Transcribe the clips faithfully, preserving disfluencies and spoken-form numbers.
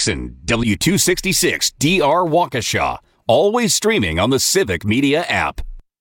Jackson, W two sixty-six D R Waukesha. Always streaming on the Civic Media app.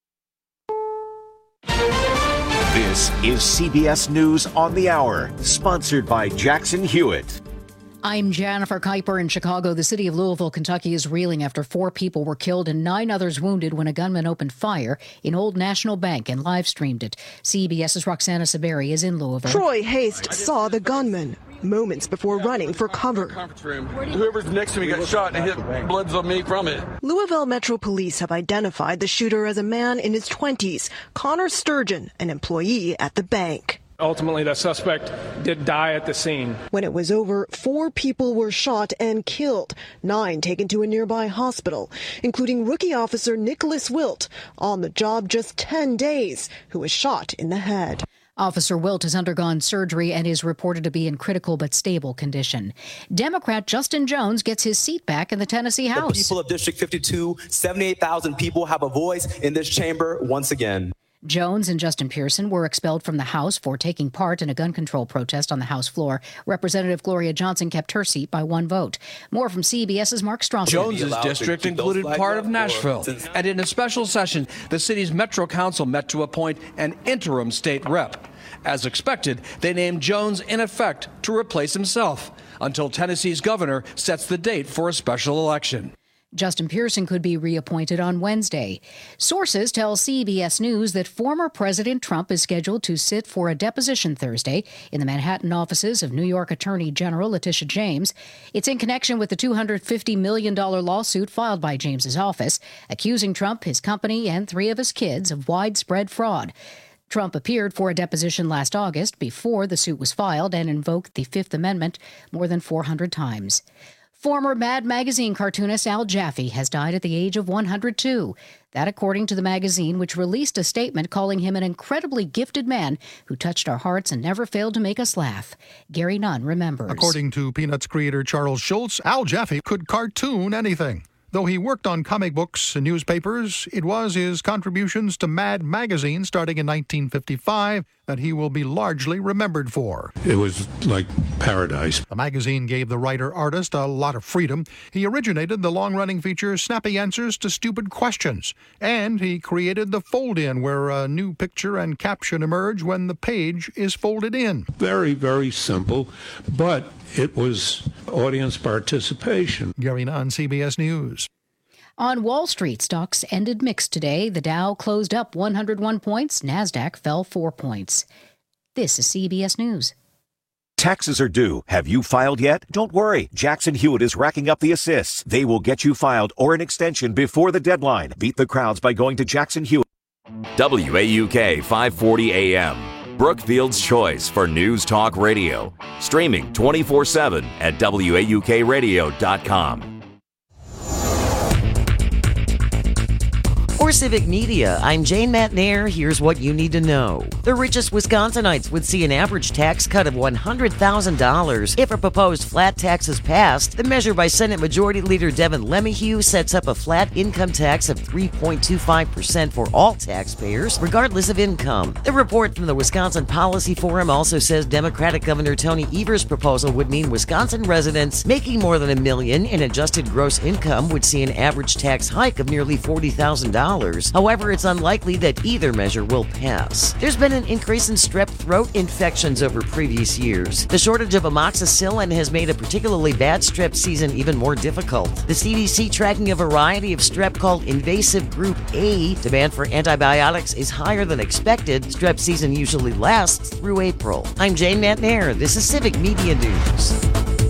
This is C B S News on the Hour, sponsored by Jackson Hewitt. I'm Jennifer Kuiper in Chicago. The city of Louisville, Kentucky is reeling after four people were killed and nine others wounded when a gunman opened fire in Old National Bank and live-streamed it. CBS's Roxana Saberi is in Louisville. Troy Haste saw the gunman moments before running for cover. Whoever's next to me got shot and hit bloods on me from it. Louisville Metro Police have identified the shooter as a man in his twenties, Connor Sturgeon, an employee at the bank. Ultimately, the suspect did die at the scene. When it was over, four people were shot and killed, nine taken to a nearby hospital, including rookie officer Nicholas Wilt, on the job just ten days, who was shot in the head. Officer Wilt has undergone surgery and is reported to be in critical but stable condition. Democrat Justin Jones gets his seat back in the Tennessee House. The people of District fifty-two, seventy-eight thousand people have a voice in this chamber once again. Jones and Justin Pearson were expelled from the House for taking part in a gun control protest on the House floor. Representative Gloria Johnson kept her seat by one vote. More from CBS's Mark Strauss. Jones's district included part of Nashville, and in a special session, the city's Metro Council met to appoint an interim state rep. As expected, they named Jones in effect to replace himself until Tennessee's governor sets the date for a special election. Justin Pearson could be reappointed on Wednesday. Sources tell C B S News that former President Trump is scheduled to sit for a deposition Thursday in the Manhattan offices of New York Attorney General Letitia James. It's in connection with the two hundred fifty million dollars lawsuit filed by James's office, accusing Trump, his company, and three of his kids of widespread fraud. Trump appeared for a deposition last August before the suit was filed and invoked the Fifth Amendment more than four hundred times. Former Mad Magazine cartoonist Al Jaffe has died at the age of one hundred two. That according to the magazine, which released a statement calling him an incredibly gifted man who touched our hearts and never failed to make us laugh. Gary Nunn remembers. According to Peanuts creator Charles Schulz, Al Jaffe could cartoon anything. Though he worked on comic books and newspapers, it was his contributions to Mad Magazine starting in nineteen fifty-five that he will be largely remembered for. It was like paradise. The magazine gave the writer-artist a lot of freedom. He originated the long-running feature Snappy Answers to Stupid Questions, and he created the fold-in where a new picture and caption emerge when the page is folded in. Very, very simple, but it was audience participation. Gary Nunn, C B S News. On Wall Street, stocks ended mixed today. The Dow closed up one hundred one points. NASDAQ fell four points. This is C B S News. Taxes are due. Have you filed yet? Don't worry. Jackson Hewitt is racking up the assists. They will get you filed or an extension before the deadline. Beat the crowds by going to Jackson Hewitt. W A U K five forty A M. Brookfield's choice for news talk radio. Streaming twenty-four seven at W A U K radio dot com. For Civic Media, I'm Jane Matnair. Here's what you need to know. The richest Wisconsinites would see an average tax cut of one hundred thousand dollars if a proposed flat tax is passed. The measure by Senate Majority Leader Devin LeMahieu sets up a flat income tax of three point two five percent for all taxpayers, regardless of income. The report from the Wisconsin Policy Forum also says Democratic Governor Tony Evers' proposal would mean Wisconsin residents making more than a million in adjusted gross income would see an average tax hike of nearly forty thousand dollars. However, it's unlikely that either measure will pass. There's been an increase in strep throat infections over previous years. The shortage of amoxicillin has made a particularly bad strep season even more difficult. The C D C tracking a variety of strep called invasive group A. Demand for antibiotics is higher than expected. Strep season usually lasts through April. I'm Jane Matnair. This is Civic Media News.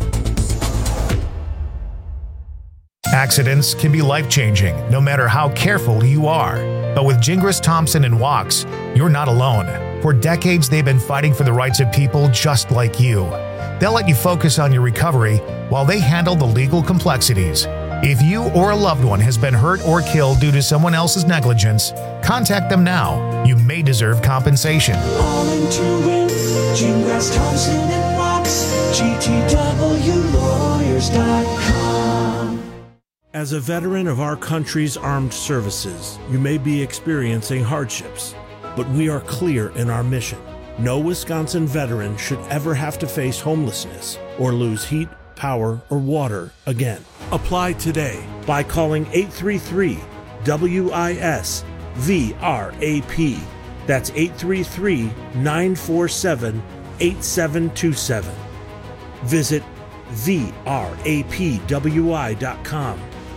Accidents can be life-changing, no matter how careful you are. But with Gingras Thompson and Wachs, you're not alone. For decades, they've been fighting for the rights of people just like you. They'll let you focus on your recovery while they handle the legal complexities. If you or a loved one has been hurt or killed due to someone else's negligence, contact them now. You may deserve compensation. All in to win. Gingras Thompson and Wachs. G T W lawyers dot com. As a veteran of our country's armed services, you may be experiencing hardships, but we are clear in our mission. No Wisconsin veteran should ever have to face homelessness or lose heat power, or water again. Apply today by calling eight three three W I S V R A P. That's eight three three, nine four seven, eight seven two seven. Visit V R A P W I dot com.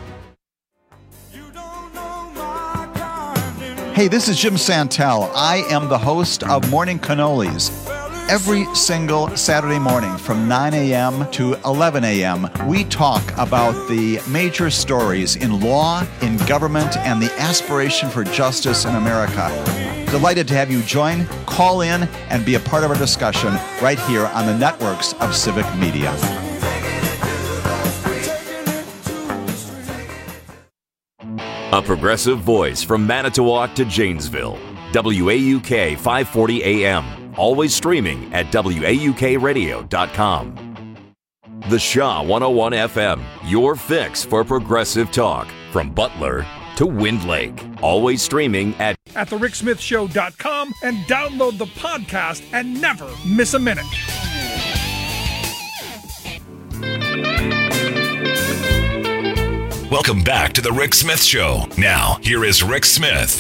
Hey, this is Jim Santel. I am the host of Morning Cannolis. Every single Saturday morning from nine a.m. to eleven a.m., we talk about the major stories in law, in government, and the aspiration for justice in America. Delighted to have you join, call in, and be a part of our discussion right here on the networks of Civic Media. A progressive voice from Manitowoc to Janesville. W A U K five forty A M. Always streaming at W A U K radio dot com. The Shaw one oh one F M, your fix for progressive talk. From Butler to Wind Lake. Always streaming at at the rick smith show dot com and download the podcast and never miss a minute. Welcome back to the Rick Smith Show. Now, here is Rick Smith.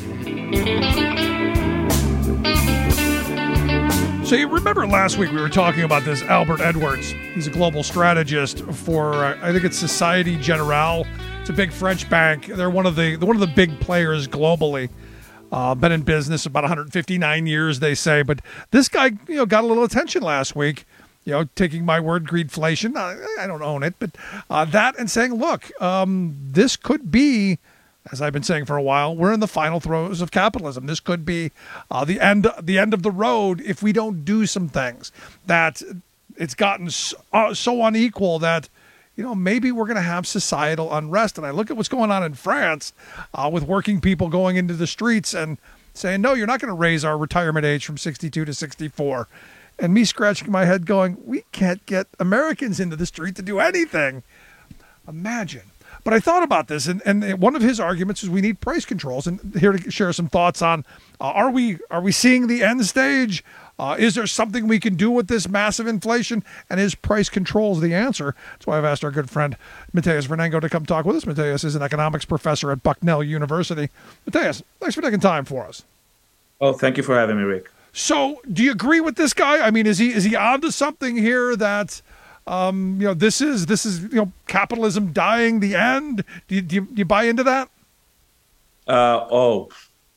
So you remember last week we were talking about this Albert Edwards. He's a global strategist for, uh, I think it's Societe Generale. It's a big French bank. They're one of the one of the big players globally. Uh, been in business about one hundred fifty-nine years, they say. But this guy, you know, got a little attention last week. You know, taking my word, greedflation. I, I don't own it, but uh, that and saying, look, um, this could be, as I've been saying for a while, we're in the final throes of capitalism. This could be uh, the end, the end of the road if we don't do some things. That it's gotten so, uh, so unequal that, you know, maybe we're going to have societal unrest. And I look at what's going on in France uh, with working people going into the streets and saying, no, you're not going to raise our retirement age from sixty-two to sixty-four. And me scratching my head going, we can't get Americans into the street to do anything. Imagine. But I thought about this, and, and one of his arguments is we need price controls. And here to share some thoughts on, uh, are we are we seeing the end stage? Uh, is there something we can do with this massive inflation? And is price controls the answer? That's why I've asked our good friend Mateus Vernengo to come talk with us. Mateus is an economics professor at Bucknell University. Mateus, thanks for taking time for us. Oh, thank you for having me, Rick. So, do you agree with this guy? I mean, is he is he onto something here that, um, you know, this is this is you know capitalism dying, the end? Do you do you, do you buy into that? Uh, oh,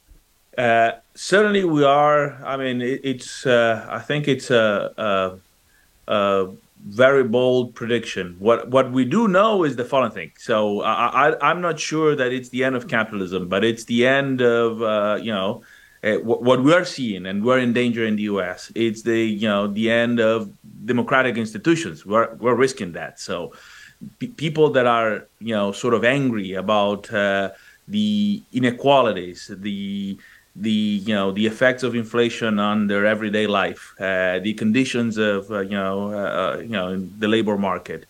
uh, certainly we are. I mean, it, it's uh, I think it's a, a, a very bold prediction. What what we do know is the following thing. So I, I I'm not sure that it's the end of capitalism, but it's the end of uh, you know. Uh, what, what we are seeing, and we're in danger in the U S, it's the you know the end of democratic institutions. We're we're risking that. So, p- people that are you know sort of angry about uh, the inequalities, the the you know the effects of inflation on their everyday life, uh, the conditions of uh, you know uh, you know in the labor market.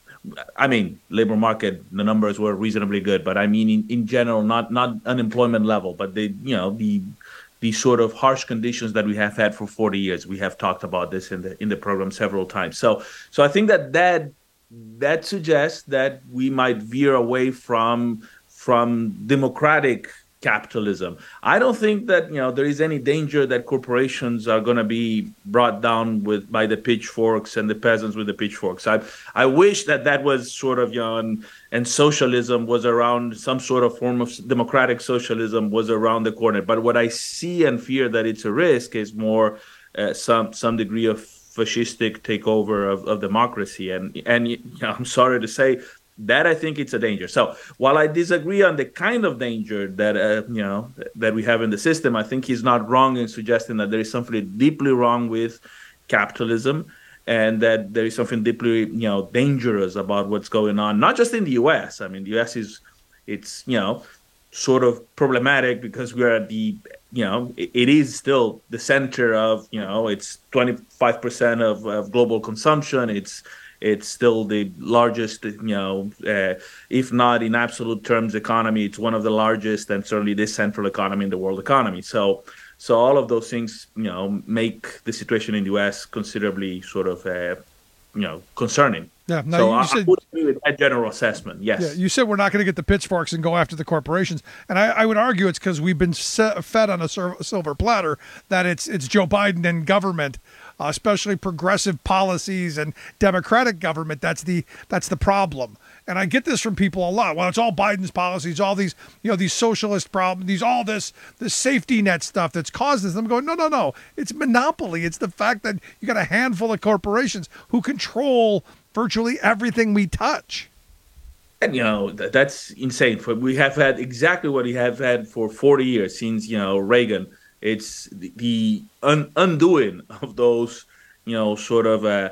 I mean, labor market, the numbers were reasonably good, but I mean in, in general, not not unemployment level, but the you know the the sort of harsh conditions that we have had for forty years. We have talked about this in the in the program several times. So so I think that that, that suggests that we might veer away from from democratic capitalism. I don't think that you know there is any danger that corporations are going to be brought down with by the pitchforks and the peasants with the pitchforks. I I wish that that was sort of you know and, and socialism was around, some sort of form of democratic socialism was around the corner. But what I see and fear that it's a risk is more uh, some some degree of fascistic takeover of, of democracy. And and you know, I'm sorry to say, that I think it's a danger. So while I disagree on the kind of danger that uh, you know that we have in the system, I think he's not wrong in suggesting that there is something deeply wrong with capitalism, and that there is something deeply you know dangerous about what's going on, not just in the U S. I mean, the U S is it's you know sort of problematic because we're at the you know it, it is still the center of you know it's twenty-five percent of, of global consumption. It's It's still the largest, you know, uh, if not in absolute terms economy, it's one of the largest and certainly the central economy in the world economy. So so all of those things, you know, make the situation in the U S considerably sort of uh, you know, concerning. Yeah, no, so you I, said, I would agree with that general assessment. Yes. Yeah, you said we're not going to get the pitchforks and go after the corporations, and I, I would argue it's because we've been set, fed on a silver platter that it's it's Joe Biden and government, uh, especially progressive policies and Democratic government. That's the that's the problem. And I get this from people a lot. Well, it's all Biden's policies, all these, you know, these socialist problems, these all this this safety net stuff that's caused this. I'm going, no, no, no. It's monopoly. It's the fact that you got a handful of corporations who control virtually everything we touch. And, you know, th- that's insane. For we have had exactly what we have had for forty years since, you know, Reagan. It's the, the un- undoing of those, you know, sort of uh,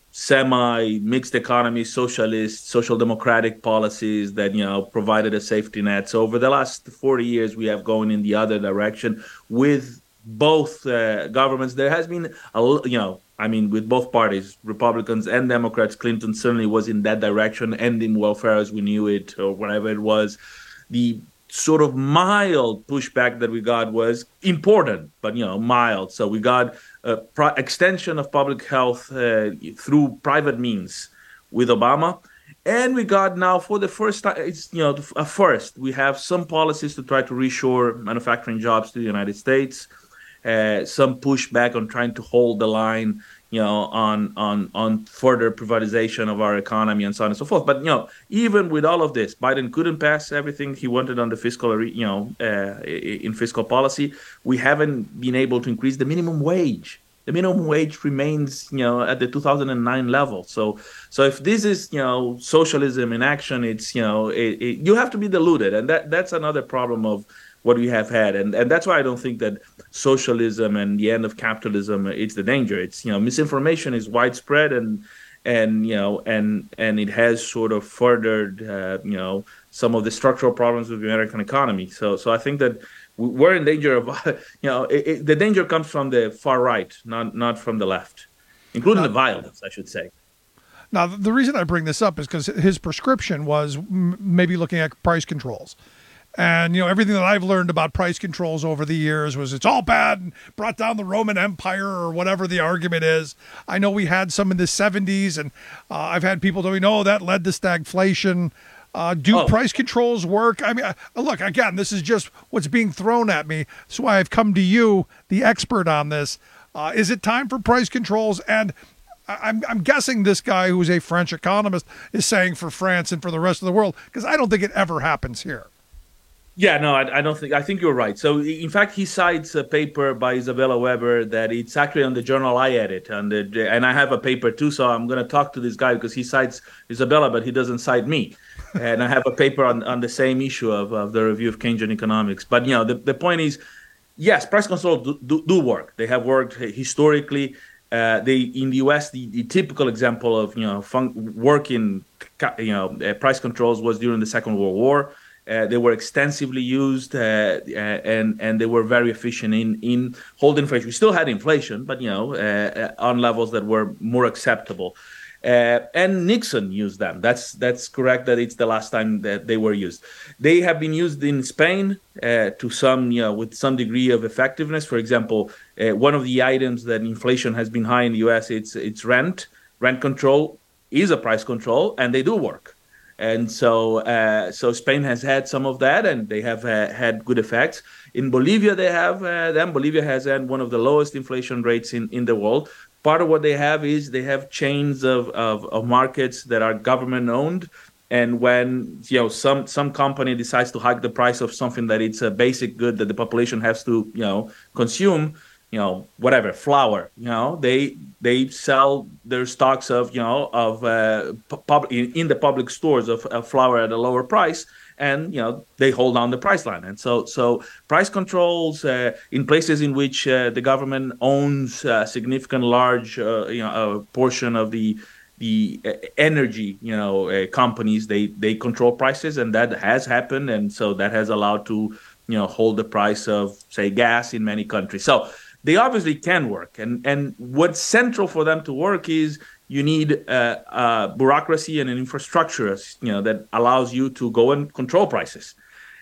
semi-mixed economy, socialist, social democratic policies that, you know, provided a safety net. So over the last forty years, we have gone in the other direction with both uh, governments. There has been, a, you know, I mean, with both parties, Republicans and Democrats, Clinton certainly was in that direction, ending welfare as we knew it, or whatever it was. The sort of mild pushback that we got was important, but, you know, mild. So we got a pro- extension of public health uh, through private means with Obama. And we got now, for the first time, it's, you know, a first, we have some policies to try to reshore manufacturing jobs to the United States. Uh, some pushback on trying to hold the line, you know, on on on further privatization of our economy and so on and so forth. But, you know, even with all of this, Biden couldn't pass everything he wanted on the fiscal, you know, uh, in fiscal policy. We haven't been able to increase the minimum wage. The minimum wage remains, you know, at the two thousand nine level. So, so if this is, you know, socialism in action, it's, you know, it, it, you have to be deluded, and that that's another problem of what we have had, and and that's why I don't think that socialism and the end of capitalism it's the danger. It's, you know, misinformation is widespread, and and you know and and it has sort of furthered uh, you know some of the structural problems with the American economy. So so I think that we're in danger of you know it, it, the danger comes from the far right, not not from the left, including now, the violence, I should say. Now the reason I bring this up is because his prescription was m- maybe looking at price controls. And, you know, everything that I've learned about price controls over the years was it's all bad and brought down the Roman Empire or whatever the argument is. I know we had some in the seventies, and uh, I've had people tell me, no, that led to stagflation. Uh, do oh. price controls work? I mean, uh, look, again, this is just what's being thrown at me. That's why I've come to you, the expert on this. Uh, is it time for price controls? And I'm, I'm guessing this guy, who's a French economist, is saying for France and for the rest of the world, because I don't think it ever happens here. Yeah, no, I, I don't think. I think you're right. So, in fact, he cites a paper by Isabella Weber that it's actually on the journal I edit, and the, and I have a paper too. So I'm going to talk to this guy because he cites Isabella, but he doesn't cite me. And I have a paper on, on the same issue of, of the review of Keynesian economics. But, you know, the, the point is, yes, price controls do, do, do work. They have worked historically. Uh, they in the U S, the, the typical example of, you know, fun, working, you know, uh, price controls was during the Second World War. Uh, they were extensively used, uh, uh, and and they were very efficient in, in holding inflation. We still had inflation, but, you know, uh, on levels that were more acceptable. Uh, and Nixon used them. That's that's correct. That it's the last time that they were used. They have been used in Spain uh, to some, you know, with some degree of effectiveness. For example, uh, one of the items that inflation has been high in the U S it's it's rent. Rent control is a price control, and they do work. And so, uh, so Spain has had some of that, and they have uh, had good effects. In Bolivia, they have uh, them. Bolivia has had one of the lowest inflation rates in, in the world. Part of what they have is they have chains of, of, of markets that are government owned. And when, you know, some some company decides to hike the price of something that it's a basic good that the population has to, you know, consume, you know, whatever, flour, you know, they they sell their stocks of, you know, of uh, pub- in, in the public stores of, of flour at a lower price, and, you know, they hold on the price line. And so so price controls uh, in places in which uh, the government owns a significant large, uh, you know, a portion of the the uh, energy, you know, uh, companies, they they control prices, and that has happened. And so that has allowed to, you know, hold the price of, say, gas in many countries. So they obviously can work, and and what's central for them to work is you need uh, uh, bureaucracy and an infrastructure, you know, that allows you to go and control prices,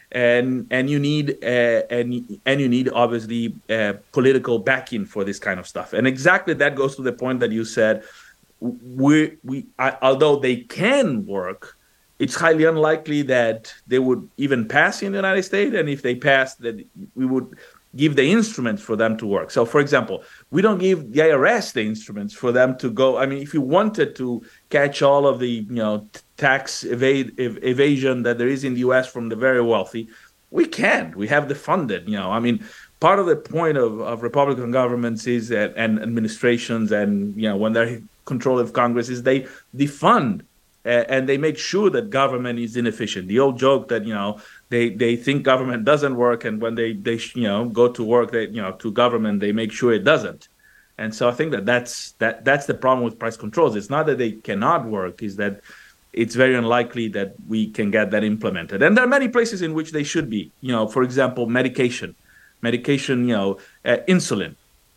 and and you need uh, and and you need obviously uh, political backing for this kind of stuff. And exactly that goes to the point that you said. we we I, although they can work, it's highly unlikely that they would even pass in the United States. And if they pass, that we would give the instruments for them to work. So, for example, we don't give the I R S the instruments for them to go. I mean, if you wanted to catch all of the you know tax evade, ev- evasion that there is in the U S from the very wealthy, we can't. We have the funded. You know, I mean, part of the point of, of Republican governments is that, and administrations, and you know, when they're in control of Congress, is they defund uh, and they make sure that government is inefficient. The old joke that you know. They they think government doesn't work, and when they, they you know go to work, they you know to government, they make sure it doesn't. And so I think that that's that that's the problem with price controls. It's not that they cannot work; is that it's very unlikely that we can get that implemented. And there are many places in which they should be. You know, for example, medication, medication. You know, uh, insulin,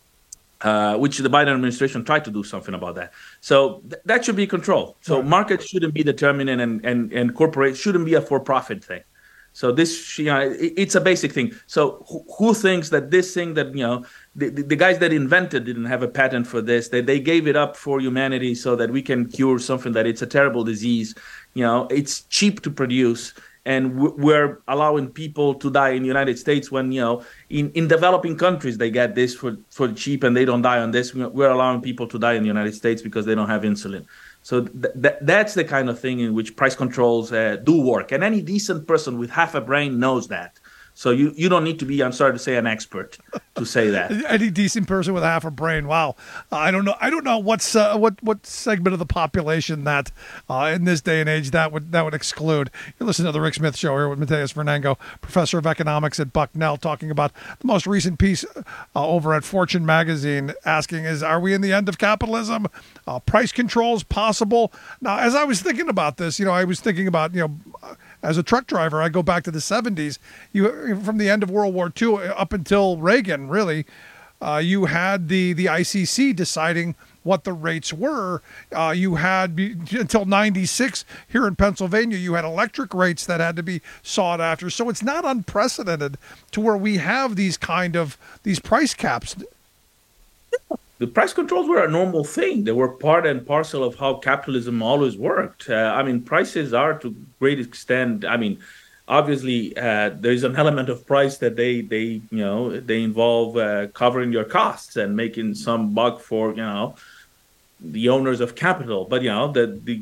uh, which the Biden administration tried to do something about that. So th- that should be controlled. So right. Markets shouldn't be determining, and and and corporate shouldn't be a for-profit thing. So this, you know, it's a basic thing. So who, who thinks that this thing that, you know, the, the guys that invented didn't have a patent for this, that they gave it up for humanity so that we can cure something that it's a terrible disease. You know, it's cheap to produce, and we're allowing people to die in the United States when, you know, in, in developing countries, they get this for, for cheap and they don't die on this. We're allowing people to die in the United States because they don't have insulin. So th- th- that's the kind of thing in which price controls uh, do work. And any decent person with half a brain knows that. So you, you don't need to be, I'm sorry to say, an expert to say that. Any decent person with half a brain. Wow. Uh, I don't know. I don't know what's uh, what what segment of the population that uh, in this day and age that would that would exclude. You're listening to the Rick Smith Show here with Mateus Fernango, professor of economics at Bucknell, talking about the most recent piece uh, over at Fortune magazine, asking is, are we in the end of capitalism? Uh, price controls possible? Now, as I was thinking about this, you know, I was thinking about, you know, as a truck driver, I go back to the seventies. You from the end of World War Two up until Reagan, really, uh, you had the the I C C deciding what the rates were. Uh, you had until ninety-six here in Pennsylvania, you had electric rates that had to be sought after. So it's not unprecedented to where we have these kind of these price caps. The price controls were a normal thing. They were part and parcel of how capitalism always worked. Uh, I mean, prices are to a great extent. I mean, obviously, uh, there is an element of price that they, they you know, they involve uh, covering your costs and making some buck for, you know, the owners of capital. But, you know, the the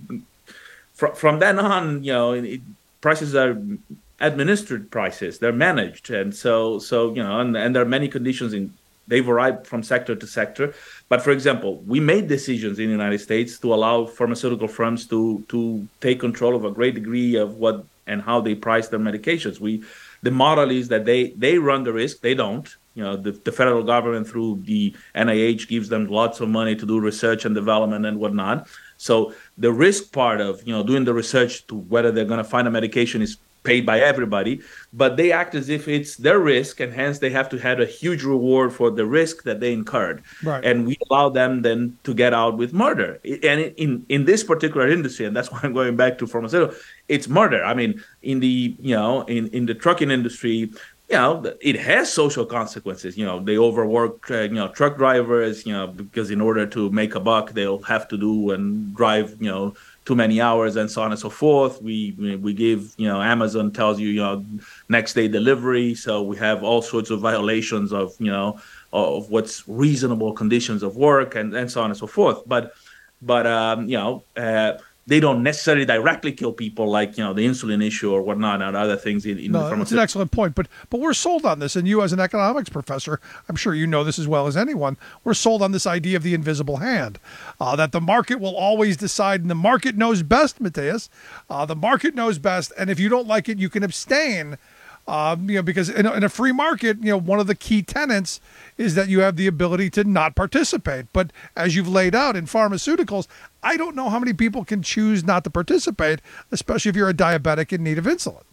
fr- from then on, you know, it, prices are administered prices. They're managed. And so, so you know, and, and there are many conditions in They vary from sector to sector. But for example, we made decisions in the United States to allow pharmaceutical firms to to take control of a great degree of what and how they price their medications. We, the model is that they, they run the risk. They don't. You know, the, the federal government through the N I H gives them lots of money to do research and development and whatnot. So the risk part of, you know, doing the research to whether they're going to find a medication is paid by everybody, but they act as if it's their risk, and hence they have to have a huge reward for the risk that they incurred. Right. And we allow them then to get out with murder. And in, in this particular industry, and that's why I'm going back to pharmaceutical, it's murder. I mean, in the, you know, in, in the trucking industry, you know, it has social consequences. You know, they overwork, uh, you know, truck drivers, you know, because in order to make a buck, they'll have to do and drive, you know, too many hours and so on and so forth. We we give, you know, Amazon tells you, you know, next day delivery. So we have all sorts of violations of, you know, of what's reasonable conditions of work and, and so on and so forth. But, but um, you know, uh, they don't necessarily directly kill people like, you know, the insulin issue or whatnot and other things. In, in no, the pharmaceutical. It's an excellent point. But but we're sold on this. And you as an economics professor, I'm sure you know this as well as anyone, we're sold on this idea of the invisible hand, uh, that the market will always decide. And the market knows best, Mateus. Uh, the market knows best. And if you don't like it, you can abstain. Um, you know, because in a, in a free market, you know, one of the key tenets is that you have the ability to not participate. But as you've laid out in pharmaceuticals, I don't know how many people can choose not to participate, especially if you're a diabetic in need of insulin.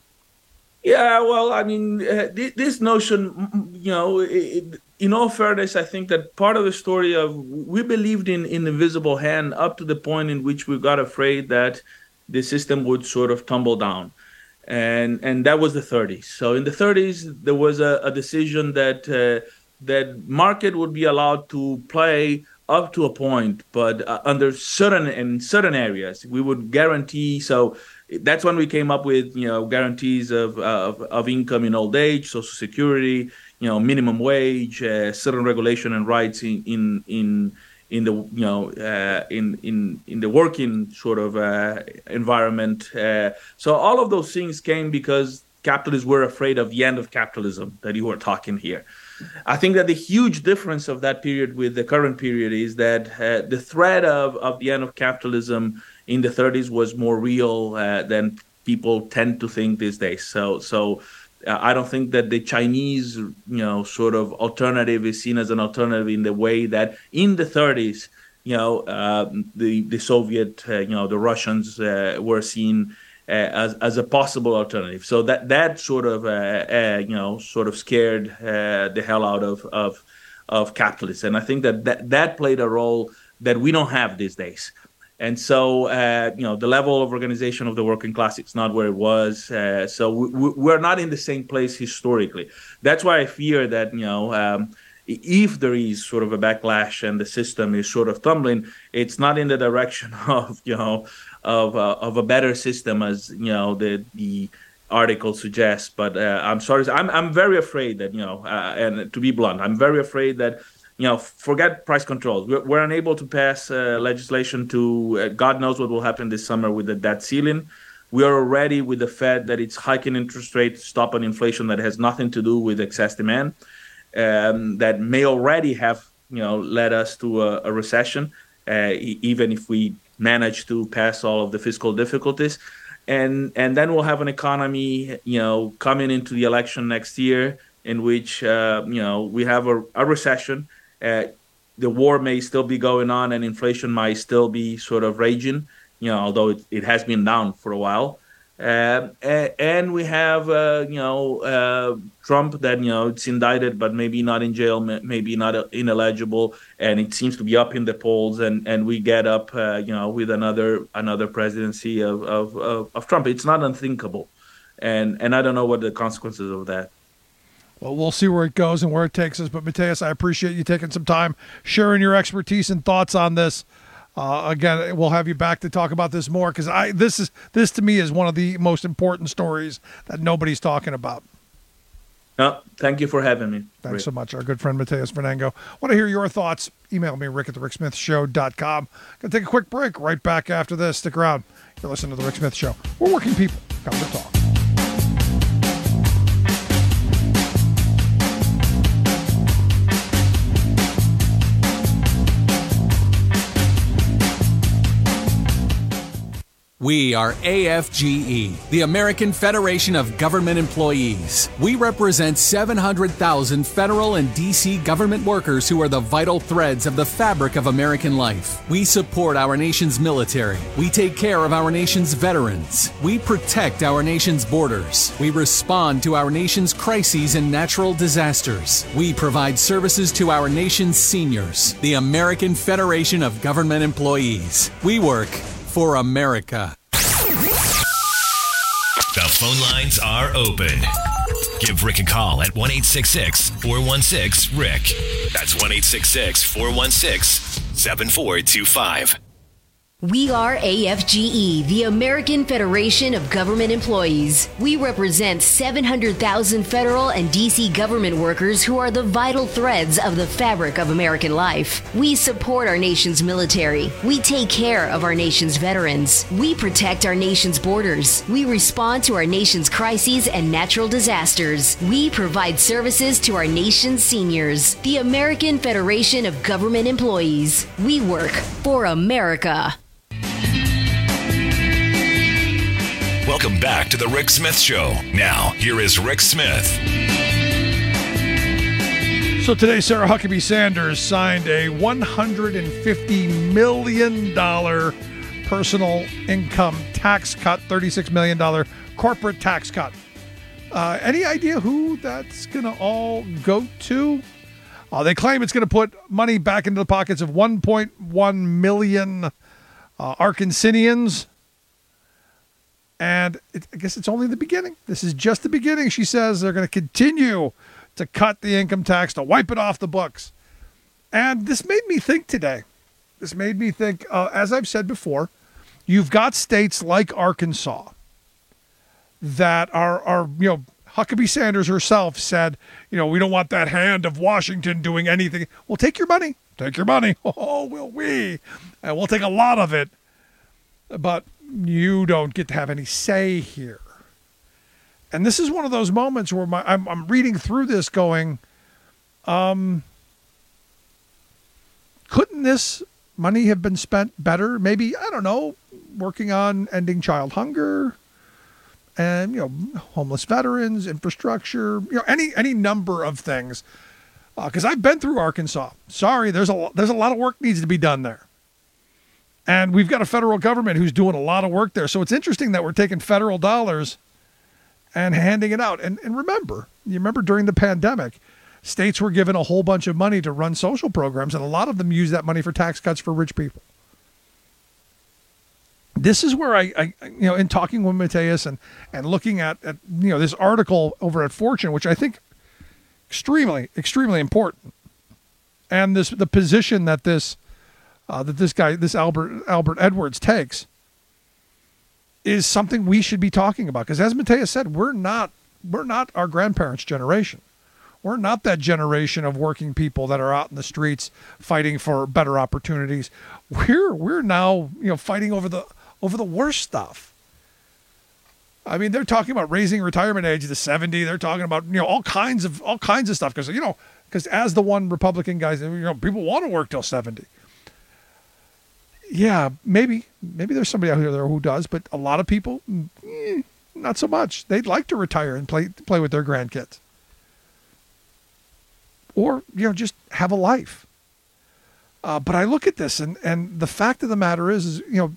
Yeah, well, I mean, uh, th- this notion, you know, it, in all fairness, I think that part of the story of we believed in, in the invisible hand up to the point in which we got afraid that the system would sort of tumble down. And and that was the thirties. So in the thirties, there was a, a decision that uh, that market would be allowed to play up to a point, but uh, under certain in certain areas, we would guarantee. So that's when we came up with, you know, guarantees of of, of income in old age, Social Security, you know, minimum wage, uh, certain regulation and rights in in in, in the you know uh, in in in the working sort of uh, environment. Uh, so all of those things came because capitalists were afraid of the end of capitalism that you were talking here. I think that the huge difference of that period with the current period is that uh, the threat of, of the end of capitalism in the thirties was more real uh, than people tend to think these days. So, so uh, I don't think that the Chinese, you know, sort of alternative is seen as an alternative in the way that in the thirties, you know, uh, the the Soviet, uh, you know, the Russians uh, were seen Uh, as as a possible alternative. So that that sort of uh, uh, you know sort of scared uh, the hell out of of of capitalists, and I think that, that that played a role that we don't have these days. And so uh, you know the level of organization of the working class is not where it was. Uh, so we, we're not in the same place historically. That's why I fear that you know. Um, if there is sort of a backlash and the system is sort of tumbling, it's not in the direction of, you know, of uh, of a better system, as, you know, the the article suggests. But uh, I'm sorry, I'm I'm very afraid that, you know, uh, and to be blunt, I'm very afraid that, you know, forget price controls. We're, we're unable to pass uh, legislation to, uh, God knows what will happen this summer with the debt ceiling. We are already with the Fed that it's hiking interest rates, stopping inflation that has nothing to do with excess demand. Um, that may already have, you know, led us to a, a recession, uh, e- even if we manage to pass all of the fiscal difficulties. And and then we'll have an economy, you know, coming into the election next year in which, uh, you know, we have a, a recession. Uh, the war may still be going on and inflation might still be sort of raging, you know, although it, it has been down for a while. Uh, and we have, uh, you know, uh, Trump that, you know, it's indicted, but maybe not in jail, maybe not ineligible, and it seems to be up in the polls. And, and we get up, uh, you know, with another another presidency of, of, of, of Trump. It's not unthinkable. And, and I don't know what the consequences of that. Well, we'll see where it goes and where it takes us. But, Mateus, I appreciate you taking some time, sharing your expertise and thoughts on this. Uh, again, we'll have you back to talk about this more, because I this is this to me is one of the most important stories that nobody's talking about. No, thank you for having me. Thanks Rick. so much, our good friend Mateus Fernango. Want to hear your thoughts? Email me, Rick at the Rick Smith Show dot com. Gonna take a quick break. Right back after this. Stick around. You're listening to the Rick Smith Show. We're working people. Come to talk. We are A F G E, the American Federation of Government Employees. We represent seven hundred thousand federal and D C government workers who are the vital threads of the fabric of American life. We support our nation's military. We take care of our nation's veterans. We protect our nation's borders. We respond to our nation's crises and natural disasters. We provide services to our nation's seniors. The American Federation of Government Employees. We work for America. The phone lines are open. Give Rick a call at one eight six six, four one six, Rick. That's one eight six six, four one six, seven four two five. We are A F G E, the American Federation of Government Employees. We represent seven hundred thousand federal and D C government workers who are the vital threads of the fabric of American life. We support our nation's military. We take care of our nation's veterans. We protect our nation's borders. We respond to our nation's crises and natural disasters. We provide services to our nation's seniors. The American Federation of Government Employees. We work for America. Welcome back to the Rick Smith Show. Now, here is Rick Smith. So today, Sarah Huckabee Sanders signed a one hundred fifty million dollars personal income tax cut, thirty-six million dollars corporate tax cut. Uh, any idea who that's going to all go to? Uh, they claim it's going to put money back into the pockets of one point one million uh, Arkansanians. And it, I guess it's only the beginning. This is just the beginning. She says they're going to continue to cut the income tax, to wipe it off the books. And this made me think today. This made me think, uh, as I've said before, you've got states like Arkansas that are, are, you know, Huckabee Sanders herself said, you know, we don't want that hand of Washington doing anything. Well, take your money. Take your money. Oh, will we? And we'll take a lot of it. But you don't get to have any say here. And this is one of those moments where my, I'm, I'm reading through this going, um, couldn't this money have been spent better? Maybe, I don't know, working on ending child hunger and, you know, homeless veterans, infrastructure, you know, any any number of things. Because uh, I've been through Arkansas. Sorry, there's a there's a lot of work needs to be done there. And we've got a federal government who's doing a lot of work there. So it's interesting that we're taking federal dollars and handing it out. And and remember, you remember during the pandemic, states were given a whole bunch of money to run social programs, and a lot of them use that money for tax cuts for rich people. This is where I, I you know, in talking with Mateus and, and looking at, at, you know, this article over at Fortune, which I think extremely, extremely important. And this, the position that this, uh, that this guy, this Albert, Albert Edwards takes is something we should be talking about. Because as Mateus said, we're not, we're not our grandparents' generation. We're not that generation of working people that are out in the streets fighting for better opportunities. We're, we're now, you know, fighting over the, over the worst stuff. I mean, they're talking about raising retirement age to seventy. They're talking about, you know, all kinds of all kinds of stuff. Because, you know, because as the one Republican guy, you know, people want to work till seventy. Yeah, maybe maybe there's somebody out here there who does, but a lot of people, eh, not so much. They'd like to retire and play play with their grandkids, or, you know, just have a life. Uh, but I look at this, and and the fact of the matter is, is, you know,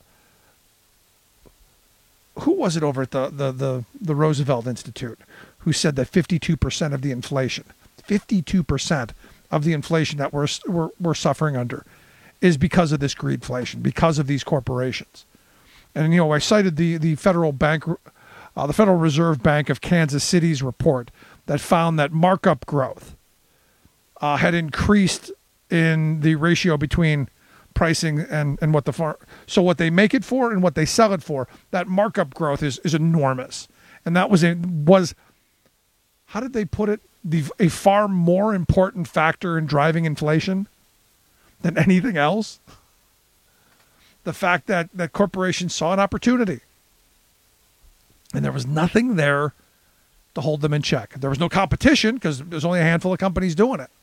who was it over at the, the, the, the Roosevelt Institute who said that fifty-two percent of the inflation, fifty-two percent of the inflation that we're, we're, we're suffering under is because of this greedflation, because of these corporations. And, you know, I cited the, the Federal Bank, uh, the Federal Reserve Bank of Kansas City's report that found that markup growth uh, had increased in the ratio between pricing and, and what the far, so what they make it for and what they sell it for, that markup growth is, is enormous. And that was, a, was, how did they put it? The, a far more important factor in driving inflation than anything else. The fact that, that corporations saw an opportunity and there was nothing there to hold them in check. There was no competition because there's only a handful of companies doing it.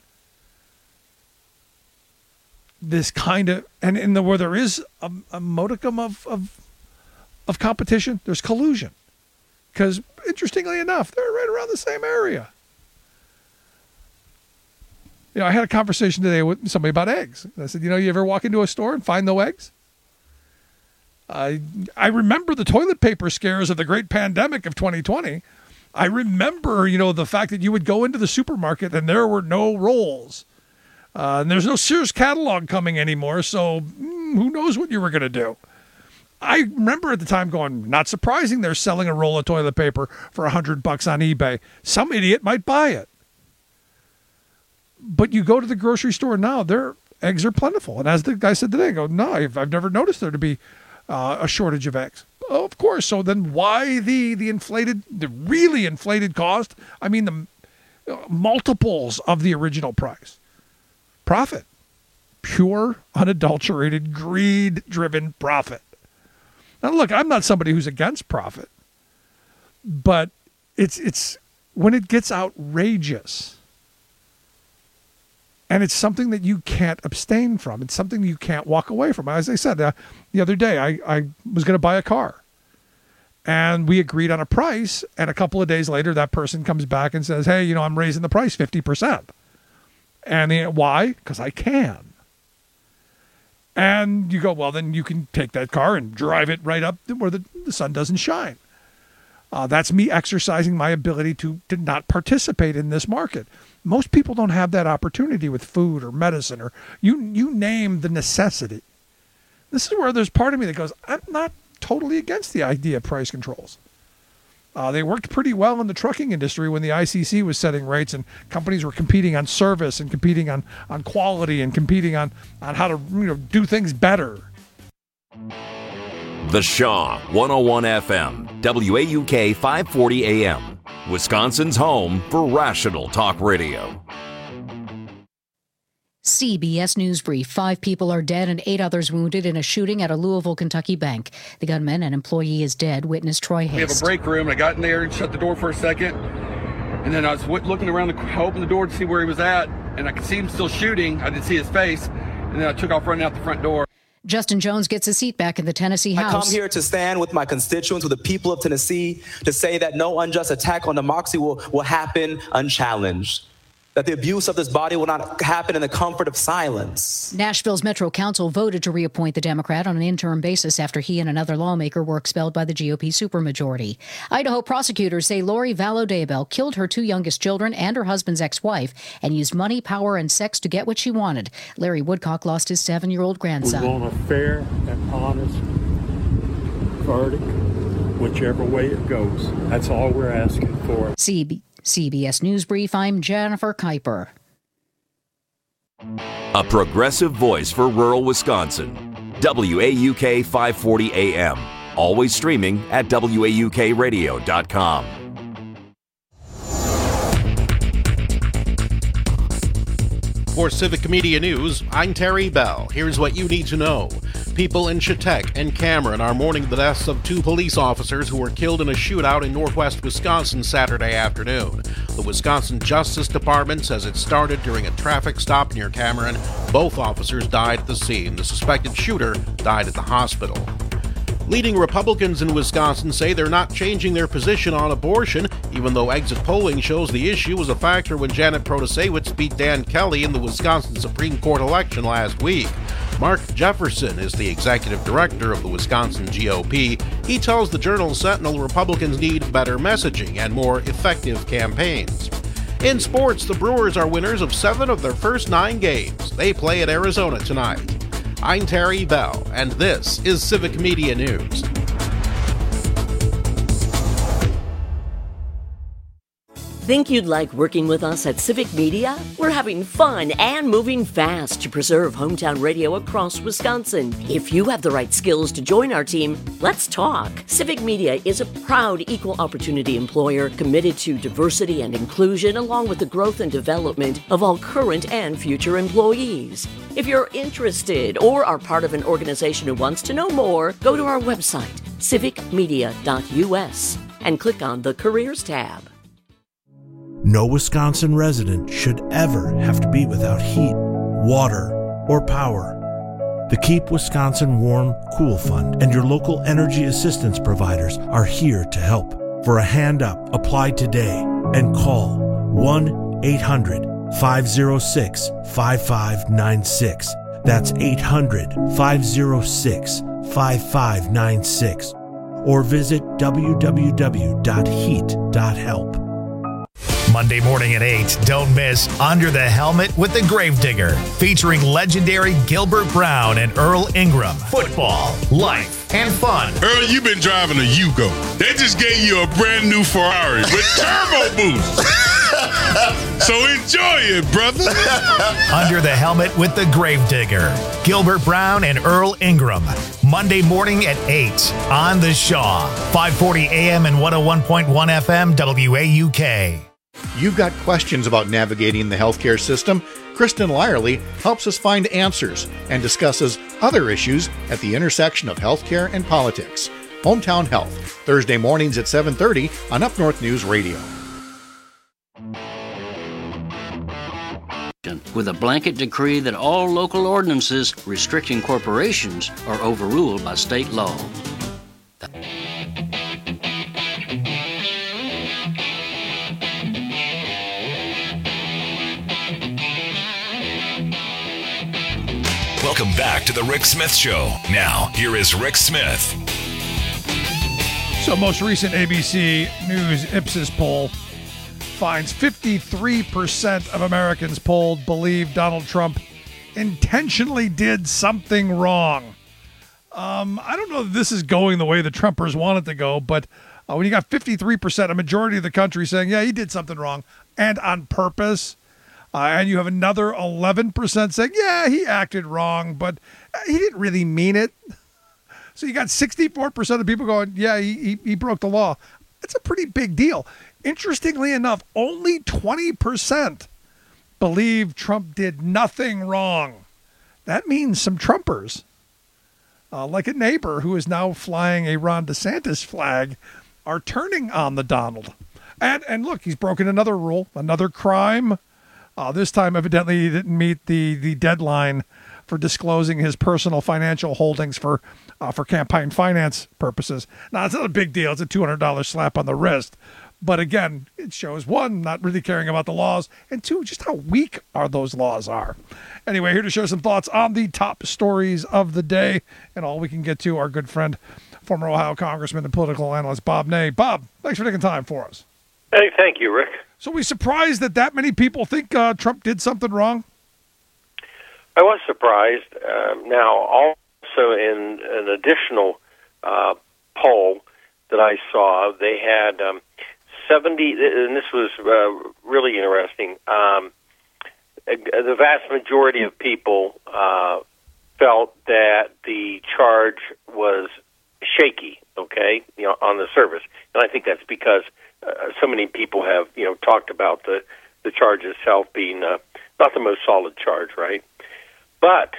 This kind of, and, and the, where there is a, a modicum of, of of competition, there's collusion. Because interestingly enough, they're right around the same area. You know, I had a conversation today with somebody about eggs. I said, you know, you ever walk into a store and find no eggs? I I remember the toilet paper scares of the great pandemic of twenty twenty. I remember, you know, the fact that you would go into the supermarket and there were no rolls. Uh, and there's no Sears catalog coming anymore, so mm, who knows what you were going to do. I remember at the time going, not surprising they're selling a roll of toilet paper for a hundred bucks on eBay. Some idiot might buy it. But you go to the grocery store now, their eggs are plentiful. And as the guy said today, I go, no, I've, I've never noticed there to be uh, a shortage of eggs. Oh, of course. So then why the the inflated, the really inflated cost? I mean, the uh, multiples of the original price. Profit. Pure, unadulterated, greed-driven profit. Now, look, I'm not somebody who's against profit, but it's it's when it gets outrageous, and it's something that you can't abstain from. It's something you can't walk away from. As I said, uh, the other day, I, I was going to buy a car, and we agreed on a price, and a couple of days later, that person comes back and says, hey, you know, I'm raising the price fifty percent. And the, why? Because I can. And you go, well, then you can take that car and drive it right up where the, the sun doesn't shine. Uh, that's me exercising my ability to, to not participate in this market. Most people don't have that opportunity with food or medicine or you you name the necessity. This is where there's part of me that goes, I'm not totally against the idea of price controls. Uh, they worked pretty well in the trucking industry when the I C C was setting rates and companies were competing on service and competing on, on quality and competing on, on how to you know do things better. The Shaw, one oh one F M, W A U K five forty A M, Wisconsin's home for rational talk radio. C B S News Brief. Five people are dead and eight others wounded in a shooting at a Louisville, Kentucky bank. The gunman, an employee, is dead. Witness Troy Hayes. We have a break room. I got in there and shut the door for a second. And then I was w- looking around, the, I opened the door to see where he was at. And I could see him still shooting. I didn't see his face. And then I took off running out the front door. Justin Jones gets a seat back in the Tennessee House. I come here to stand with my constituents, with the people of Tennessee, to say that no unjust attack on democracy will, will happen unchallenged. That the abuse of this body will not happen in the comfort of silence. Nashville's Metro Council voted to reappoint the Democrat on an interim basis after he and another lawmaker were expelled by the G O P supermajority. Idaho prosecutors say Lori Vallow Daybell killed her two youngest children and her husband's ex-wife and used money, power, and sex to get what she wanted. Larry Woodcock lost his seven-year-old grandson. We want a fair and honest verdict, whichever way it goes. That's all we're asking for. C B- C B S News Brief, I'm Jennifer Kuiper. A progressive voice for rural Wisconsin. W A U K five forty A M. Always streaming at W A U K radio dot com. For Civic Media News, I'm Terry Bell. Here's what you need to know. People in Chetek and Cameron are mourning the deaths of two police officers who were killed in a shootout in northwest Wisconsin Saturday afternoon. The Wisconsin Justice Department says it started during a traffic stop near Cameron. Both officers died at the scene. The suspected shooter died at the hospital. Leading Republicans in Wisconsin say they're not changing their position on abortion, even though exit polling shows the issue was a factor when Janet Protasewicz beat Dan Kelly in the Wisconsin Supreme Court election last week. Mark Jefferson is the executive director of the Wisconsin G O P. He tells the Journal-Sentinel Republicans need better messaging and more effective campaigns. In sports, the Brewers are winners of seven of their first nine games. They play at Arizona tonight. I'm Terry Bell, and this is Civic Media News. Think you'd like working with us at Civic Media? We're having fun and moving fast to preserve hometown radio across Wisconsin. If you have the right skills to join our team, let's talk. Civic Media is a proud equal opportunity employer committed to diversity and inclusion along with the growth and development of all current and future employees. If you're interested or are part of an organization who wants to know more, go to our website, civic media dot U S, and click on the Careers tab. No Wisconsin resident should ever have to be without heat, water, or power. The Keep Wisconsin Warm Cool Fund and your local energy assistance providers are here to help. For a hand up, apply today and call one eight hundred five oh six five five nine six. That's eight hundred five oh six five five nine six. Or visit w w w dot heat dot help. Monday morning at eight, don't miss Under the Helmet with the Gravedigger, featuring legendary Gilbert Brown and Earl Ingram. Football, life, and fun. Earl, you've been driving a Yugo. They just gave you a brand new Ferrari with turbo boost. So enjoy it, brother. Under the Helmet with the Gravedigger, Gilbert Brown and Earl Ingram. Monday morning at eight on The Shaw, five forty A M and one oh one point one F M W A U K. You've got questions about navigating the healthcare system? Kristen Lyerly helps us find answers and discusses other issues at the intersection of healthcare and politics. Hometown Health, Thursday mornings at seven thirty on Up North News Radio. With a blanket decree that all local ordinances restricting corporations are overruled by state law. Welcome back to the Rick Smith Show. Now, here is Rick Smith. So, most recent A B C News Ipsos poll finds fifty-three percent of Americans polled believe Donald Trump intentionally did something wrong. Um, I don't know if this is going the way the Trumpers want it to go, but Uh, when you got fifty-three percent, a majority of the country saying, yeah, he did something wrong and on purpose. Uh, and you have another eleven percent saying, yeah, he acted wrong, but he didn't really mean it. So you got sixty-four percent of people going, yeah, he, he, he broke the law. That's a pretty big deal. Interestingly enough, only twenty percent believe Trump did nothing wrong. That means some Trumpers, uh, like a neighbor who is now flying a Ron DeSantis flag, are turning on the Donald. And, and look, he's broken another rule, another crime. Uh, this time, evidently, he didn't meet the, the deadline for disclosing his personal financial holdings for uh, for campaign finance purposes. Now, it's not a big deal. It's a two hundred dollars slap on the wrist. But again, it shows, one, not really caring about the laws, and two, just how weak are those laws are. Anyway, here to share some thoughts on the top stories of the day, and all we can get to, our good friend, former Ohio Congressman and political analyst Bob Ney. Bob, thanks for taking time for us. Hey, thank you, Rick. So we surprised that that many people think uh, Trump did something wrong? I was surprised. Um, now, also in an additional uh, poll that I saw, they had um, seventy, and this was uh, really interesting. Um, the vast majority of people uh, felt that the charge was shaky, okay, you know, on the surface. And I think that's because uh, so many people have, you know, talked about the, the charge itself being uh, not the most solid charge, right? But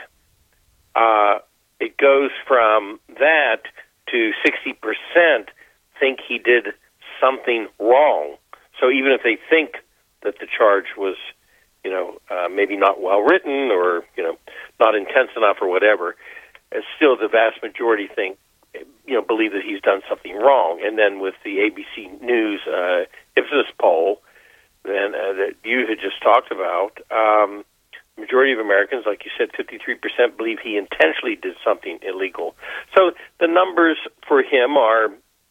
uh, it goes from that to sixty percent think he did something wrong. So even if they think that the charge was, you know, uh, maybe not well written or, you know, not intense enough or whatever, it's still the vast majority think, you know, believe that he's done something wrong. And then with the A B C News uh, Ipsos poll then, uh, that you had just talked about, um, majority of Americans, like you said, fifty-three percent believe he intentionally did something illegal. So the numbers for him are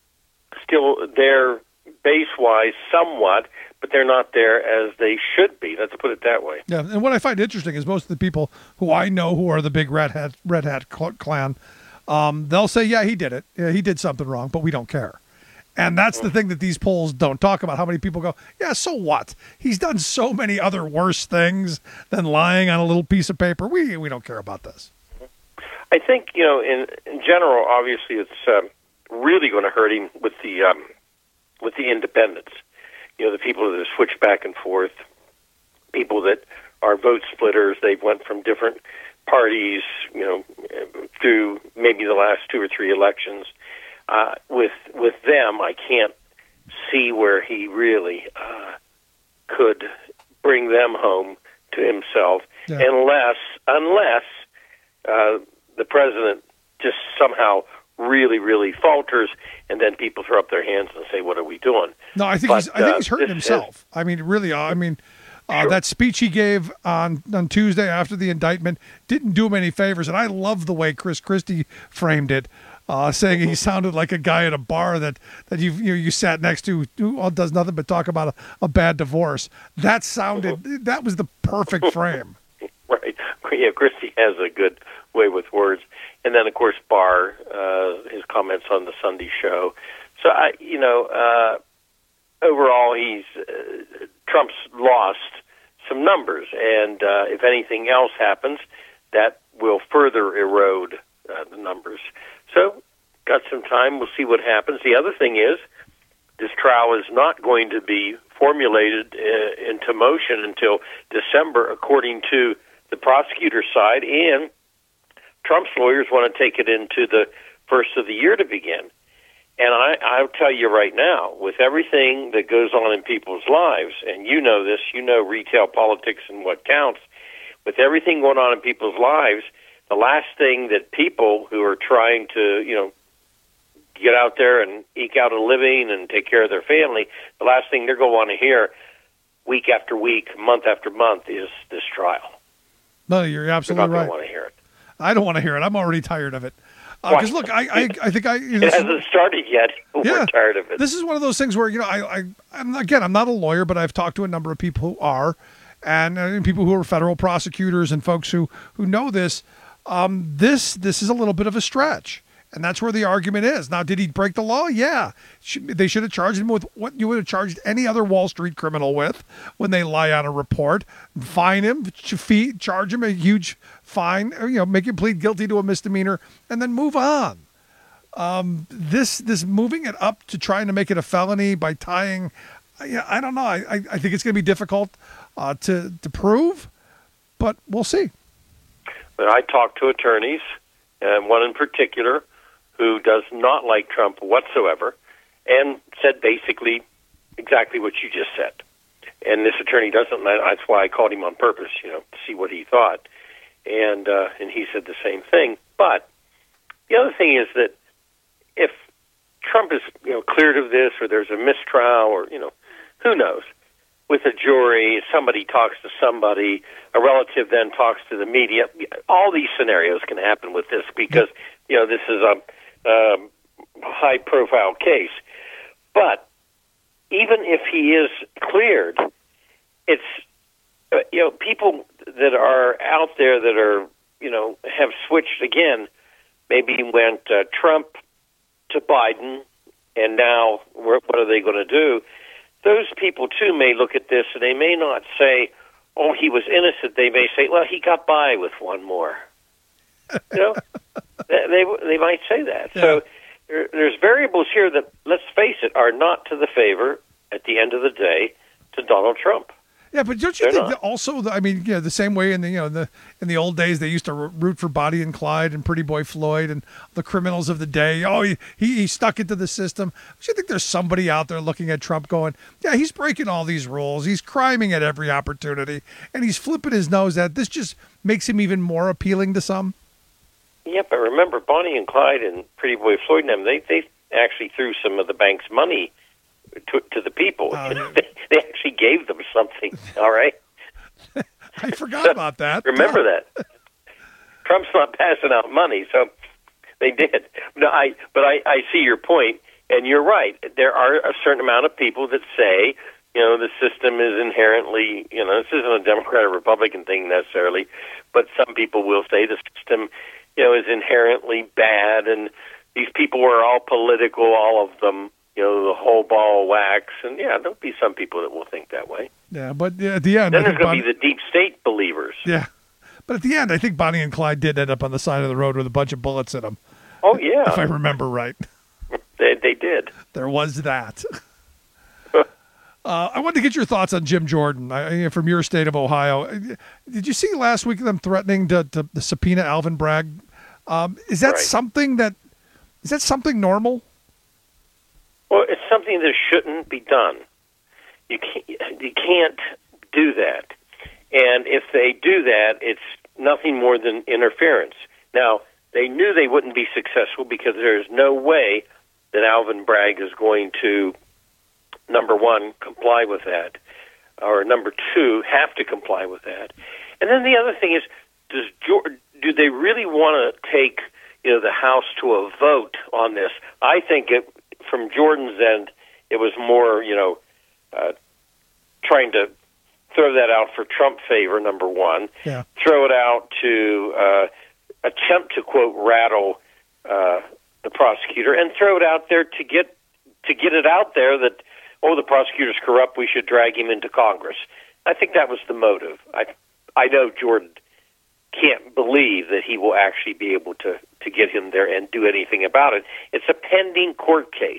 still there base-wise somewhat, but they're not there as they should be. Let's put it that way. Yeah, and what I find interesting is most of the people who I know who are the big Red Hat, Red Hat clan, um, they'll say, yeah, he did it. Yeah, he did something wrong, but we don't care. And that's the thing that these polls don't talk about. How many people go, yeah, so what? He's done so many other worse things than lying on a little piece of paper. We we don't care about this. I think, you know, in, in general, obviously it's um, really going to hurt him with the um, with the independents. You know, the people that have switched back and forth, people that are vote splitters. They've went from different parties, you know, through maybe the last two or three elections. Uh, with with them, I can't see where he really uh, could bring them home to himself, yeah. unless unless uh, the president just somehow really, really falters, and then people throw up their hands and say, "What are we doing?" No, I think but, he's I think he's hurting uh, himself. Is, I mean, really, I mean. Uh, sure. That speech he gave on, on Tuesday after the indictment didn't do him any favors, and I love the way Chris Christie framed it, uh, saying he sounded like a guy at a bar that that you you, you sat next to who does nothing but talk about a, a bad divorce. That sounded mm-hmm. that was the perfect frame. Right. Yeah, Christie has a good way with words, and then of course Barr, uh, his comments on the Sunday show. So I, you know. Uh, Overall, he's uh, Trump's lost some numbers, and uh, if anything else happens, that will further erode uh, the numbers. So, got some time. We'll see what happens. The other thing is, this trial is not going to be formulated uh, into motion until December, according to the prosecutor's side, and Trump's lawyers want to take it into the first of the year to begin. And I, I'll tell you right now, with everything that goes on in people's lives, and you know this, you know retail politics and what counts, with everything going on in people's lives, the last thing that people who are trying to, you know, get out there and eke out a living and take care of their family, the last thing they're going to want to hear week after week, month after month is this trial. No, you're absolutely they're not right. want to hear it. I don't want to hear it. I'm already tired of it. Because uh, look, I, I, I think I. You know, it hasn't started yet. We're yeah, tired of it. This is one of those things where you know, I, I, I'm again, I'm not a lawyer, but I've talked to a number of people who are, and, and people who are federal prosecutors and folks who who know this. Um, this this is a little bit of a stretch, And that's where the argument is. Now, did he break the law? Yeah. Should, they should have charged him with what you would have charged any other Wall Street criminal with when they lie on a report. Fine him, fee, charge him a huge fine, or, you know, make him plead guilty to a misdemeanor, and then move on. Um, this this moving it up to trying to make it a felony by tying, yeah, I don't know. I, I, I think it's going to be difficult uh, to, to prove, but we'll see. But I talked to attorneys, and one in particular, who does not like Trump whatsoever, and said basically exactly what you just said. And this attorney doesn't, that's why I called him on purpose, you know, to see what he thought. And uh, and he said the same thing. But the other thing is that if Trump is, you know, cleared of this, or there's a mistrial, or, you know, who knows, with a jury, somebody talks to somebody, a relative then talks to the media, all these scenarios can happen with this because, you know, this is a Um, high-profile case. But even if he is cleared, it's, uh, you know, people that are out there that are, you know, have switched again, maybe went uh, Trump to Biden, and now what are they going to do? Those people, too, may look at this, and they may not say, oh, he was innocent. They may say, well, he got by with one more. You know? They they might say that. Yeah. So there, there's variables here that, let's face it, are not to the favor, at the end of the day, to Donald Trump. Yeah, but don't you They're think that also, I mean, you know, the same way in the, you know, the in the old days, they used to root for Bonnie and Clyde and Pretty Boy Floyd and the criminals of the day. Oh, he, he, he stuck into the system. Do you think there's somebody out there looking at Trump going, yeah, he's breaking all these rules. He's criming at every opportunity, and he's flipping his nose at this. Just makes him even more appealing to some? Yeah, but remember, Bonnie and Clyde and Pretty Boy Floyd and them, they, they actually threw some of the bank's money to, to the people. Oh, yeah. they, they actually gave them something, all right? I forgot so, about that. Remember that. Trump's not passing out money, so they did. No, I, but I, I see your point, and you're right. There are a certain amount of people that say, you know, the system is inherently, you know, this isn't a Democrat or Republican thing necessarily, but some people will say the system, you know, is inherently bad, and these people are all political, all of them, you know, the whole ball of wax. And, yeah, there'll be some people that will think that way. Yeah, but at the end... Then there's going to be the deep state believers. Yeah, but at the end, I think Bonnie and Clyde did end up on the side of the road with a bunch of bullets in them. Oh, yeah. If I remember right. They, they did. There was that. Uh, I wanted to get your thoughts on Jim Jordan I, from your state of Ohio. Did you see last week them threatening to, to, to subpoena Alvin Bragg? Um, is that right. something that is that something normal? Well, it's something that shouldn't be done. You can't, you can't do that. And if they do that, it's nothing more than interference. Now, they knew they wouldn't be successful because there's no way that Alvin Bragg is going to, number one, comply with that, or number two, have to comply with that. And then the other thing is, does do they really want to take, you know, the House to a vote on this? I think it, from Jordan's end, it was more, you know, uh, trying to throw that out for Trump favor, number one. Yeah. Throw it out to uh, attempt to, quote, rattle uh, the prosecutor, and throw it out there to get to get it out there that, oh, the prosecutor's corrupt, we should drag him into Congress. I think that was the motive. I I know Jordan can't believe that he will actually be able to, to get him there and do anything about it. It's a pending court case.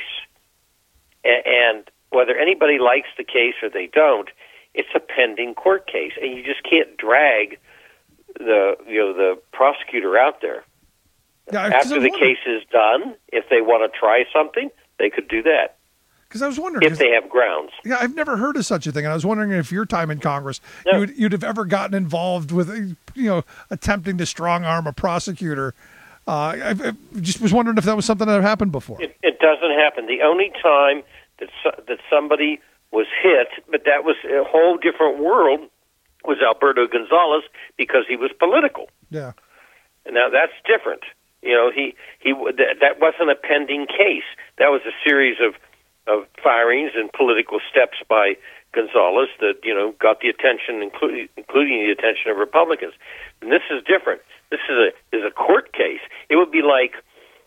A- and whether anybody likes the case or they don't, it's a pending court case. And you just can't drag the you know the prosecutor out there. Yeah, After the case is done, if they want to try something, they could do that. Because I was wondering if they have grounds. Yeah, I've never heard of such a thing, and I was wondering if your time in Congress, no. you would, you'd have ever gotten involved with, you know, attempting to strong arm a prosecutor. Uh, I, I just was wondering if that was something that had happened before. It, it doesn't happen. The only time that so, that somebody was hit, but that was a whole different world, was Alberto Gonzales because he was political. Yeah. And now that's different. You know, he he that, that wasn't a pending case. That was a series of of firings and political steps by Gonzales that, you know, got the attention, including including the attention of Republicans. And this is different. This is a is a court case. It would be like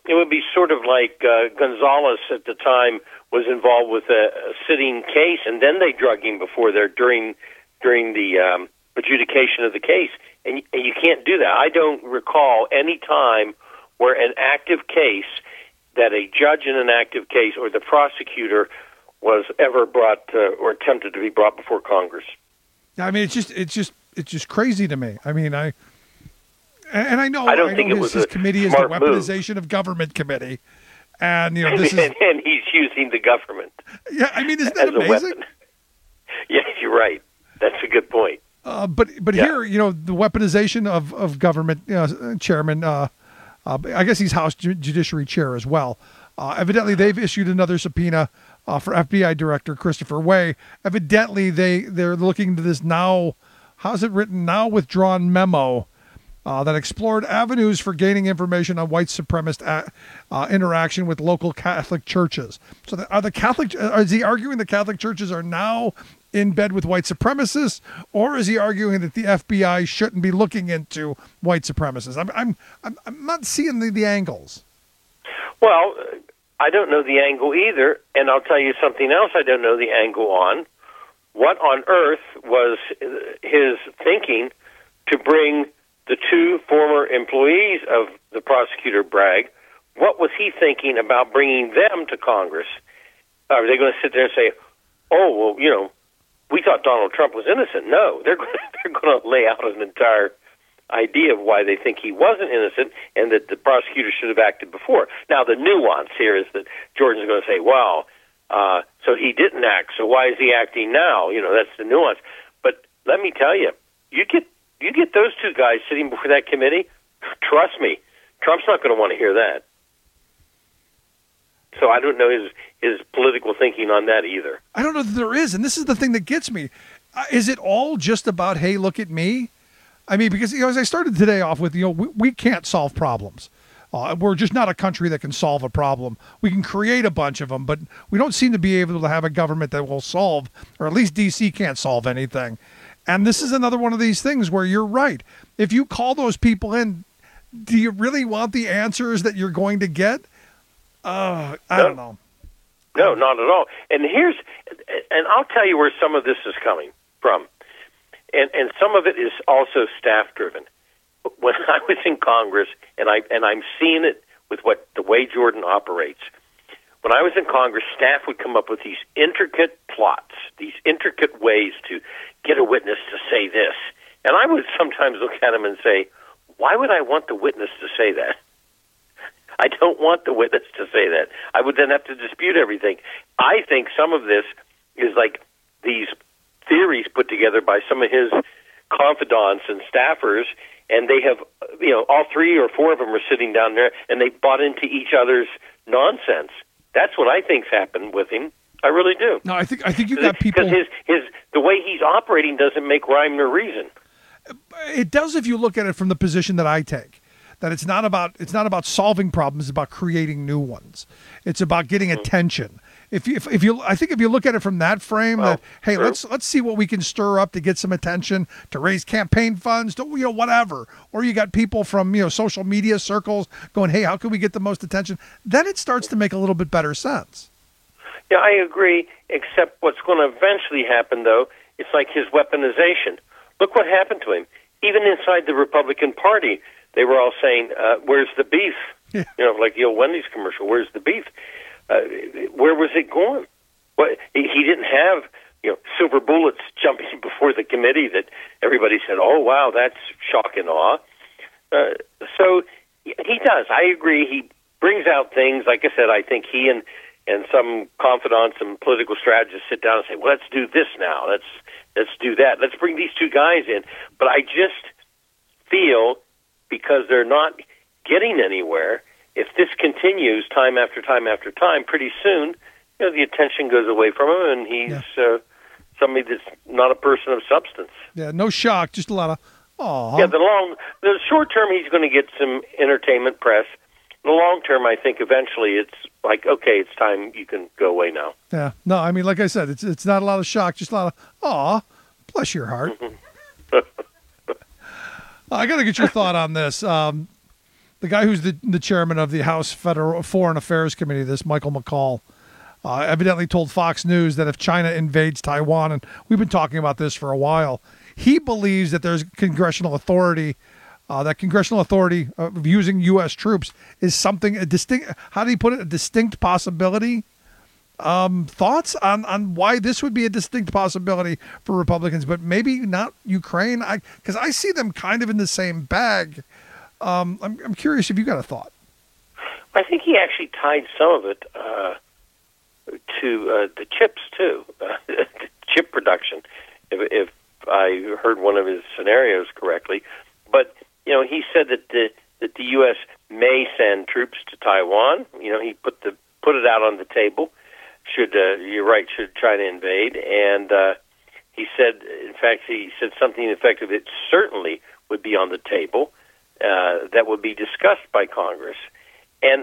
it would be sort of like uh, Gonzalez at the time was involved with a, a sitting case, and then they drug him before there during during the um, adjudication of the case, and you, and you can't do that. I don't recall any time where an active case, that a judge in an active case or the prosecutor was ever brought uh, or attempted to be brought before Congress. I mean, it's just it's just it's just crazy to me. I mean, I and I know I don't I think know it his, was his a committee is the smart move. Weaponization of Government Committee, and you know this and, is and he's using the government. Yeah, I mean, isn't that as amazing? A weapon. Yes, you're right. That's a good point. Uh, but but Yeah. here, you know, the weaponization of of government, you know, chairman. Uh, uh, I guess he's House Ju- Judiciary Chair as well. Uh, evidently, they've issued another subpoena uh, for F B I Director Christopher Wray. Evidently, they they're looking to this now. How's it written? Now withdrawn memo uh, that explored avenues for gaining information on white supremacist uh, uh, interaction with local Catholic churches. So, the, are the Catholic? Uh, is he arguing the Catholic churches are now in bed with white supremacists, or is he arguing that the F B I shouldn't be looking into white supremacists? I'm I'm I'm, I'm not seeing the, the angles. Well, I don't know the angle either, and I'll tell you something else I don't know the angle on. What on earth was his thinking to bring the two former employees of the prosecutor Bragg? What was he thinking about bringing them to Congress? Are they going to sit there and say, oh, well, you know, we thought Donald Trump was innocent? No, they're going to, they're going to lay out an entire idea of why they think he wasn't innocent and that the prosecutor should have acted before. Now, the nuance here is that Jordan's going to say, well, uh, so he didn't act, so why is he acting now? You know, that's the nuance. But let me tell you, you get you get those two guys sitting before that committee, trust me, Trump's not going to want to hear that. So I don't know his, his political thinking on that either. I don't know that there is, and this is the thing that gets me. Uh, is it all just about, hey, look at me? I mean, because, you know, as I started today off with, you know, we, we can't solve problems. Uh, we're just not a country that can solve a problem. We can create a bunch of them, but we don't seem to be able to have a government that will solve, or at least D C can't solve anything. And this is another one of these things where you're right. If you call those people in, do you really want the answers that you're going to get? Uh, I no. don't know. No, not at all. And here's, and I'll tell you where some of this is coming from. And and some of it is also staff driven. When I was in Congress, and I and I'm seeing it with what the way Jordan operates. When I was in Congress, staff would come up with these intricate plots, these intricate ways to get a witness to say this, and I would sometimes look at them and say, "Why would I want the witness to say that? I don't want the witness to say that. I would then have to dispute everything." I think some of this is like these theories put together by some of his confidants and staffers, and they have, you know, all three or four of them are sitting down there, and they bought into each other's nonsense. That's what I think's happened with him. I really do. No, I think I think you got people. Because his his the way he's operating doesn't make rhyme nor reason. It does if you look at it from the position that I take. That it's not about it's not about solving problems, it's about creating new ones. It's about getting mm-hmm. attention. If you, if, if you, I think if you look at it from that frame, well, that hey, true. let's let's see what we can stir up to get some attention, to raise campaign funds, to, you know, whatever. Or you got people from, you know, social media circles going, hey, how can we get the most attention? Then it starts to make a little bit better sense. Yeah, I agree. Except what's going to eventually happen, though, it's like his weaponization. Look what happened to him. Even inside the Republican Party, they were all saying, uh, "Where's the beef?" Yeah. You know, like the old Wendy's commercial. Where's the beef? Uh, where was it going? What, he, he didn't have, you know, silver bullets jumping before the committee that everybody said, "Oh, wow, that's shock and awe." Uh, so he does. I agree. He brings out things. Like I said, I think he and and some confidants and political strategists sit down and say, "Well, let's do this now. Let's let's do that. Let's bring these two guys in." But I just feel, because they're not getting anywhere, if this continues time after time after time, pretty soon, you know, the attention goes away from him, and he's yeah. uh, somebody that's not a person of substance. Yeah, no shock, just a lot of, aw. Yeah, the long, the short term, he's going to get some entertainment press. The long term, I think eventually it's like, okay, it's time, you can go away now. Yeah, no, I mean, like I said, it's it's not a lot of shock, just a lot of, aw, bless your heart. I got to get your thought on this. Um, the guy who's the, the chairman of the House Federal Foreign Affairs Committee, this Michael McCall, uh, evidently told Fox News that if China invades Taiwan, and we've been talking about this for a while, he believes that there's congressional authority, uh, that congressional authority of using U S troops is something, a distinct, how do you put it, a distinct possibility? Um, thoughts on, on why this would be a distinct possibility for Republicans, but maybe not Ukraine? I because I see them kind of in the same bag. Um, I'm, I'm curious if you got a thought. I think he actually tied some of it uh, to uh, the chips too, uh, chip production. If, if I heard one of his scenarios correctly, but you know, he said that the that the U S may send troops to Taiwan. You know, he put the put it out on the table. Should uh, you're right? Should China invade? And uh, he said, in fact, he said something effective. It certainly would be on the table. Uh, that would be discussed by Congress. And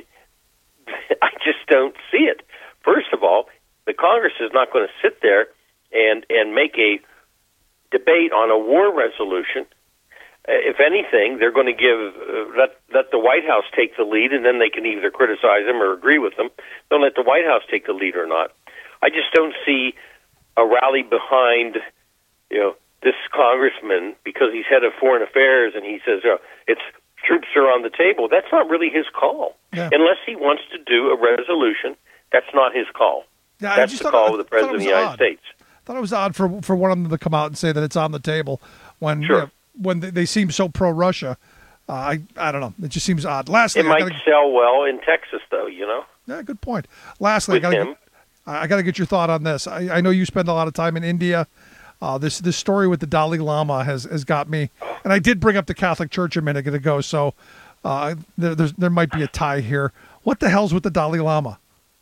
I just don't see it. First of all, the Congress is not going to sit there and, and make a debate on a war resolution. Uh, if anything, they're going to give uh, let let the White House take the lead, and then they can either criticize them or agree with them. Don't let the White House take the lead or not. I just don't see a rally behind, you know, this congressman because he's head of foreign affairs and he says uh, it's troops are on the table. That's not really his call, yeah. Unless he wants to do a resolution. That's not his call. Yeah, I that's just the thought- call of the I thought it President of was the United odd. States. I thought it was odd for for one of them to come out and say that it's on the table when Sure. you know, when they, they seem so pro-Russia. Uh, I I don't know. It just seems odd. Lastly, It I might gotta, sell well in Texas, though. You know. yeah, good point. Lastly, I With got him. I got to get your thought on this. I, I know you spend a lot of time in India. Uh, this this story with the Dalai Lama has, has got me, and I did bring up the Catholic Church a minute ago, so uh, there there's, there might be a tie here. What the hell's with the Dalai Lama?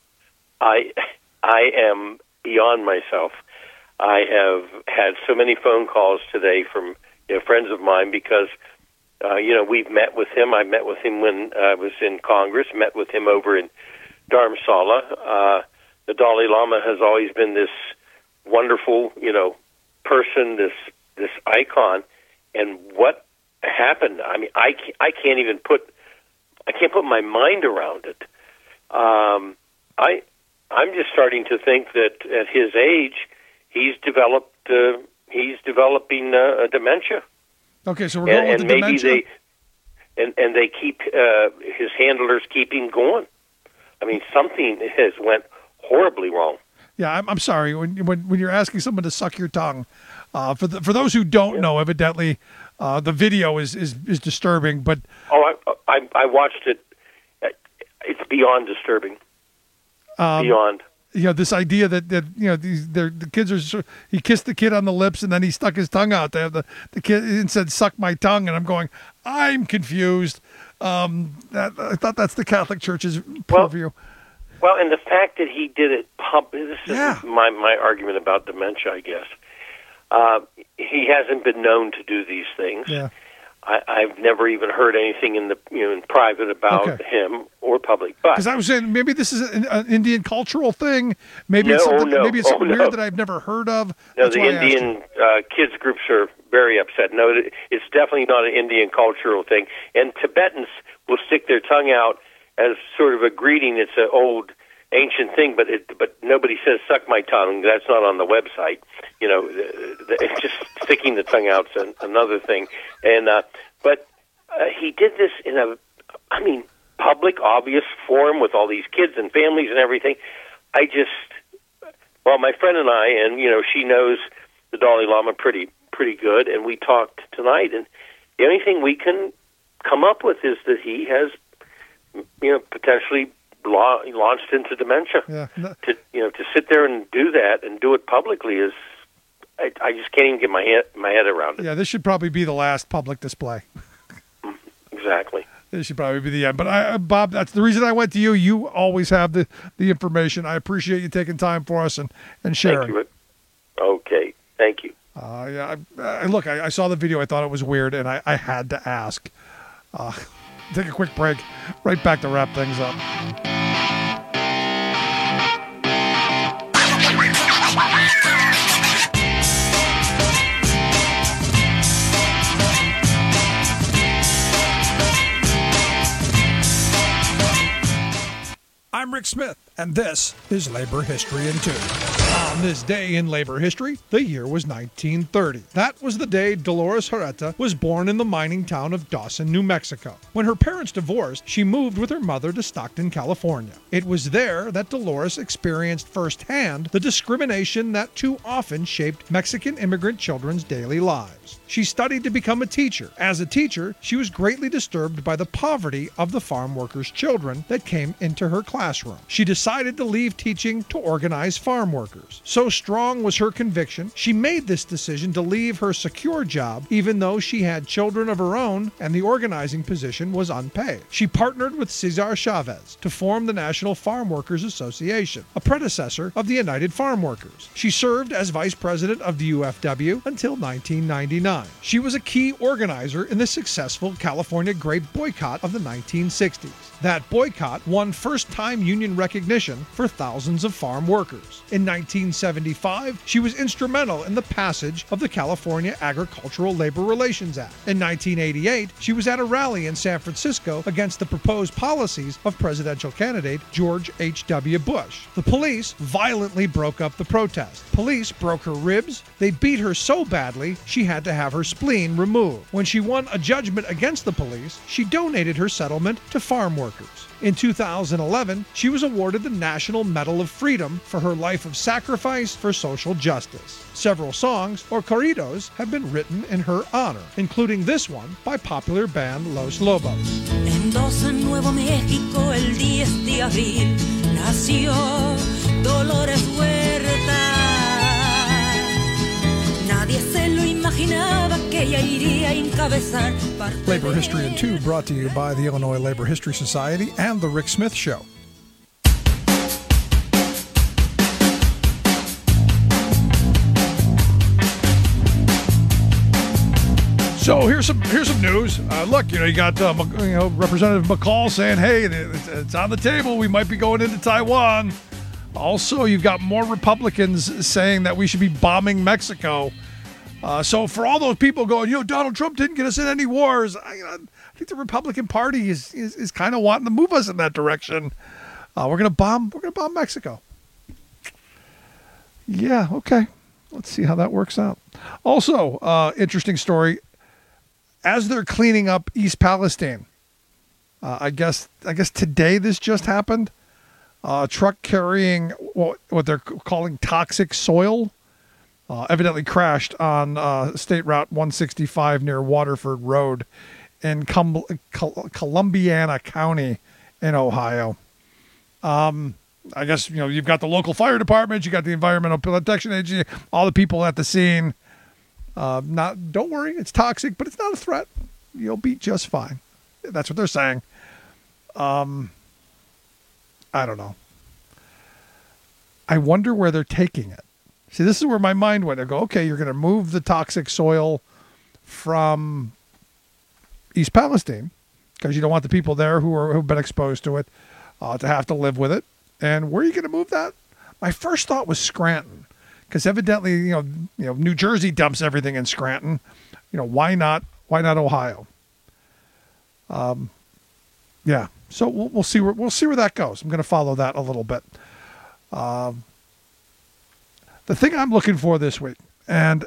I I am beyond myself. I have had so many phone calls today from you know, friends of mine because uh, you know we've met with him. I met with him when I was in Congress. Met with him over in Dharamsala. Uh, the Dalai Lama has always been this wonderful, you know, person, this this icon. And what happened? I mean, I can't, I can't even put I can't put my mind around it. Um, I I'm just starting to think that at his age, he's developed uh, he's developing uh, a dementia. Okay, so we're going and, with and the maybe dementia. they and and they keep uh, his handlers keep him going. I mean, something has went horribly wrong. Yeah, I'm, I'm sorry. When, when when you're asking someone to suck your tongue, uh, for the, for those who don't know, evidently, uh, the video is, is, is disturbing. But Oh, I I, I watched it. It's beyond disturbing. um, Beyond. you know, this idea that, that you know these they're, the kids are so- he kissed the kid on the lips and then he stuck his tongue out there. The the kid and said, "Suck my tongue," and I'm going, I'm confused. Um, that, I thought that's the Catholic Church's purview. Well, and the fact that he did it pub this is my, my argument about dementia, I guess. Uh, he hasn't been known to do these things. Yeah. I, I've never even heard anything in the you know in private about Okay. him or public. But Because I was saying maybe this is an, an Indian cultural thing. Maybe No, it's something, no, maybe it's oh, something no. weird that I've never heard of. no, That's the why I asked you. Indian uh, kids groups are very upset. No, it- it's definitely not an Indian cultural thing. And Tibetans will stick their tongue out as sort of a greeting. It's an old, ancient thing, but it, but nobody says "suck my tongue." That's not on the website. You know, the, the, it's just sticking the tongue out's an, another thing. And uh, but uh, he did this in a, I mean, public, obvious forum with all these kids and families and everything. I just, well, my friend and I, and you know, she knows the Dalai Lama pretty pretty good, and we talked tonight. And the only thing we can come up with is that he has, you know, potentially la- launched into dementia. Yeah. No- To you know, to sit there and do that and do it publicly is, I, I just can't even get my head my head around it. Yeah, this should probably be the last public display. Exactly. This should probably be the end. But I, Bob, that's the reason I went to you. You always have the, the information. I appreciate you taking time for us and, and sharing. Thank you. Okay. Thank you. Uh, yeah, I, I, look, I, I saw the video. I thought it was weird, and I, I had to ask. Uh, take a quick break. Right back to wrap things up. Rick Smith, and this is Labor History in Two. On this day in labor history, the year was nineteen thirty. That was the day Dolores Huerta was born in the mining town of Dawson, New Mexico. When her parents divorced, she moved with her mother to Stockton, California. It was there that Dolores experienced firsthand the discrimination that too often shaped Mexican immigrant children's daily lives. She studied to become a teacher. As a teacher, she was greatly disturbed by the poverty of the farm workers' children that came into her classroom. She decided to leave teaching to organize farm workers. So strong was her conviction, she made this decision to leave her secure job even though she had children of her own and the organizing position was unpaid. She partnered with Cesar Chavez to form the National Farm Workers Association, a predecessor of the United Farm Workers. She served as vice president of the U F W until nineteen ninety-nine. She was a key organizer in the successful California grape boycott of the nineteen sixties. That boycott won first-time union recognition for thousands of farm workers. In nineteen seventy-five, she was instrumental in the passage of the California Agricultural Labor Relations Act. In nineteen eighty-eight, she was at a rally in San Francisco against the proposed policies of presidential candidate George H W Bush. The police violently broke up the protest. Police broke her ribs. They beat her so badly, she had to have her spleen removed. When she won a judgment against the police, she donated her settlement to farm workers. In two thousand eleven, she was awarded the National Medal of Freedom for her life of sacrifice for social justice. Several songs, or corridos, have been written in her honor, including this one by popular band Los Lobos. En Dawson, Nuevo México, el diez de abril, nació Dolores Huerta. Nadie se lo imaginaba que ella iría a encabezar. Labor History in Two, brought to you by the Illinois Labor History Society and The Rick Smith Show. So here's some here's some news. Uh, look, you know, you got uh, you know Representative McCall saying, "Hey, it's, it's on the table. We might be going into Taiwan." Also, you've got more Republicans saying that we should be bombing Mexico. Uh, so for all those people going, you know, Donald Trump didn't get us in any wars, I, I think the Republican Party is is, is kind of wanting to move us in that direction. Uh, we're gonna bomb. We're gonna bomb Mexico. Yeah. Okay. Let's see how that works out. Also, uh, interesting story. As they're cleaning up East Palestine, uh, I guess I guess today this just happened. Uh, a truck carrying what, what they're calling toxic soil uh, evidently crashed on uh, State Route one sixty-five near Waterford Road in Com- Col- Columbiana County in Ohio. Um, I guess, you know, you've got the local fire department, you got the Environmental Protection Agency, all the people at the scene. Uh, not, don't worry, it's toxic, but it's not a threat. You'll be just fine. That's what they're saying. Um, I don't know. I wonder where they're taking it. See, this is where my mind went. I go, okay, you're going to move the toxic soil from East Palestine because you don't want the people there who are who've been exposed to it uh, to have to live with it. And where are you going to move that? My first thought was Scranton. Because evidently, you know, you know, New Jersey dumps everything in Scranton. You know, why not? Why not Ohio? Um, yeah. So we'll, we'll see where we'll see where that goes. I'm going to follow that a little bit. Um, the thing I'm looking for this week, and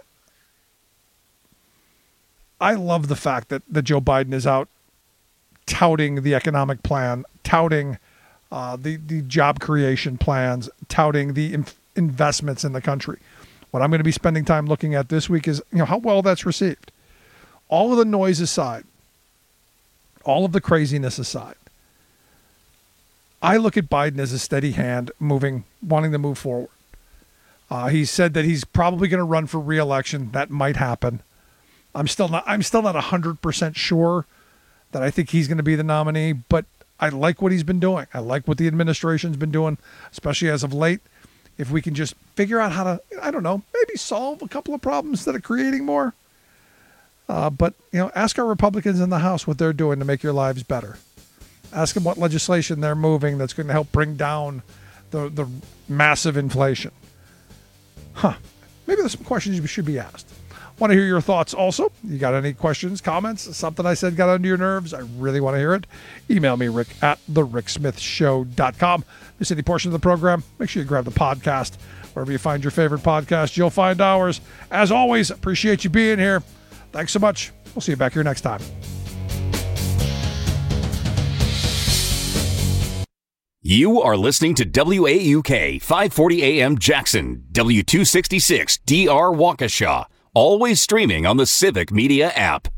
I love the fact that that Joe Biden is out touting the economic plan, touting uh, the the job creation plans, touting the inf- investments in the country. What I'm going to be spending time looking at this week is, you know, how well that's received. All of the noise aside, all of the craziness aside, I look at Biden as a steady hand moving, wanting to move forward. Uh, he said that he's probably going to run for re-election. That might happen. I'm still not, I'm still not one hundred percent sure that I think he's going to be the nominee, but I like what he's been doing. I like what the administration's been doing, especially as of late. If we can just figure out how to, I don't know, maybe solve a couple of problems that are creating more. Uh, but, you know, ask our Republicans in the House what they're doing to make your lives better. Ask them what legislation they're moving that's going to help bring down the, the massive inflation. Huh. Maybe there's some questions you should be asked. Want to hear your thoughts also. You got any questions, comments, something I said got under your nerves? I really want to hear it. Email me, Rick at the rick smith show dot com. Miss any portion of the program, make sure you grab the podcast. Wherever you find your favorite podcast, you'll find ours. As always, appreciate you being here. Thanks so much. We'll see you back here next time. You are listening to W A U K five forty A M Jackson, W two sixty-six D R Waukesha, always streaming on the Civic Media app.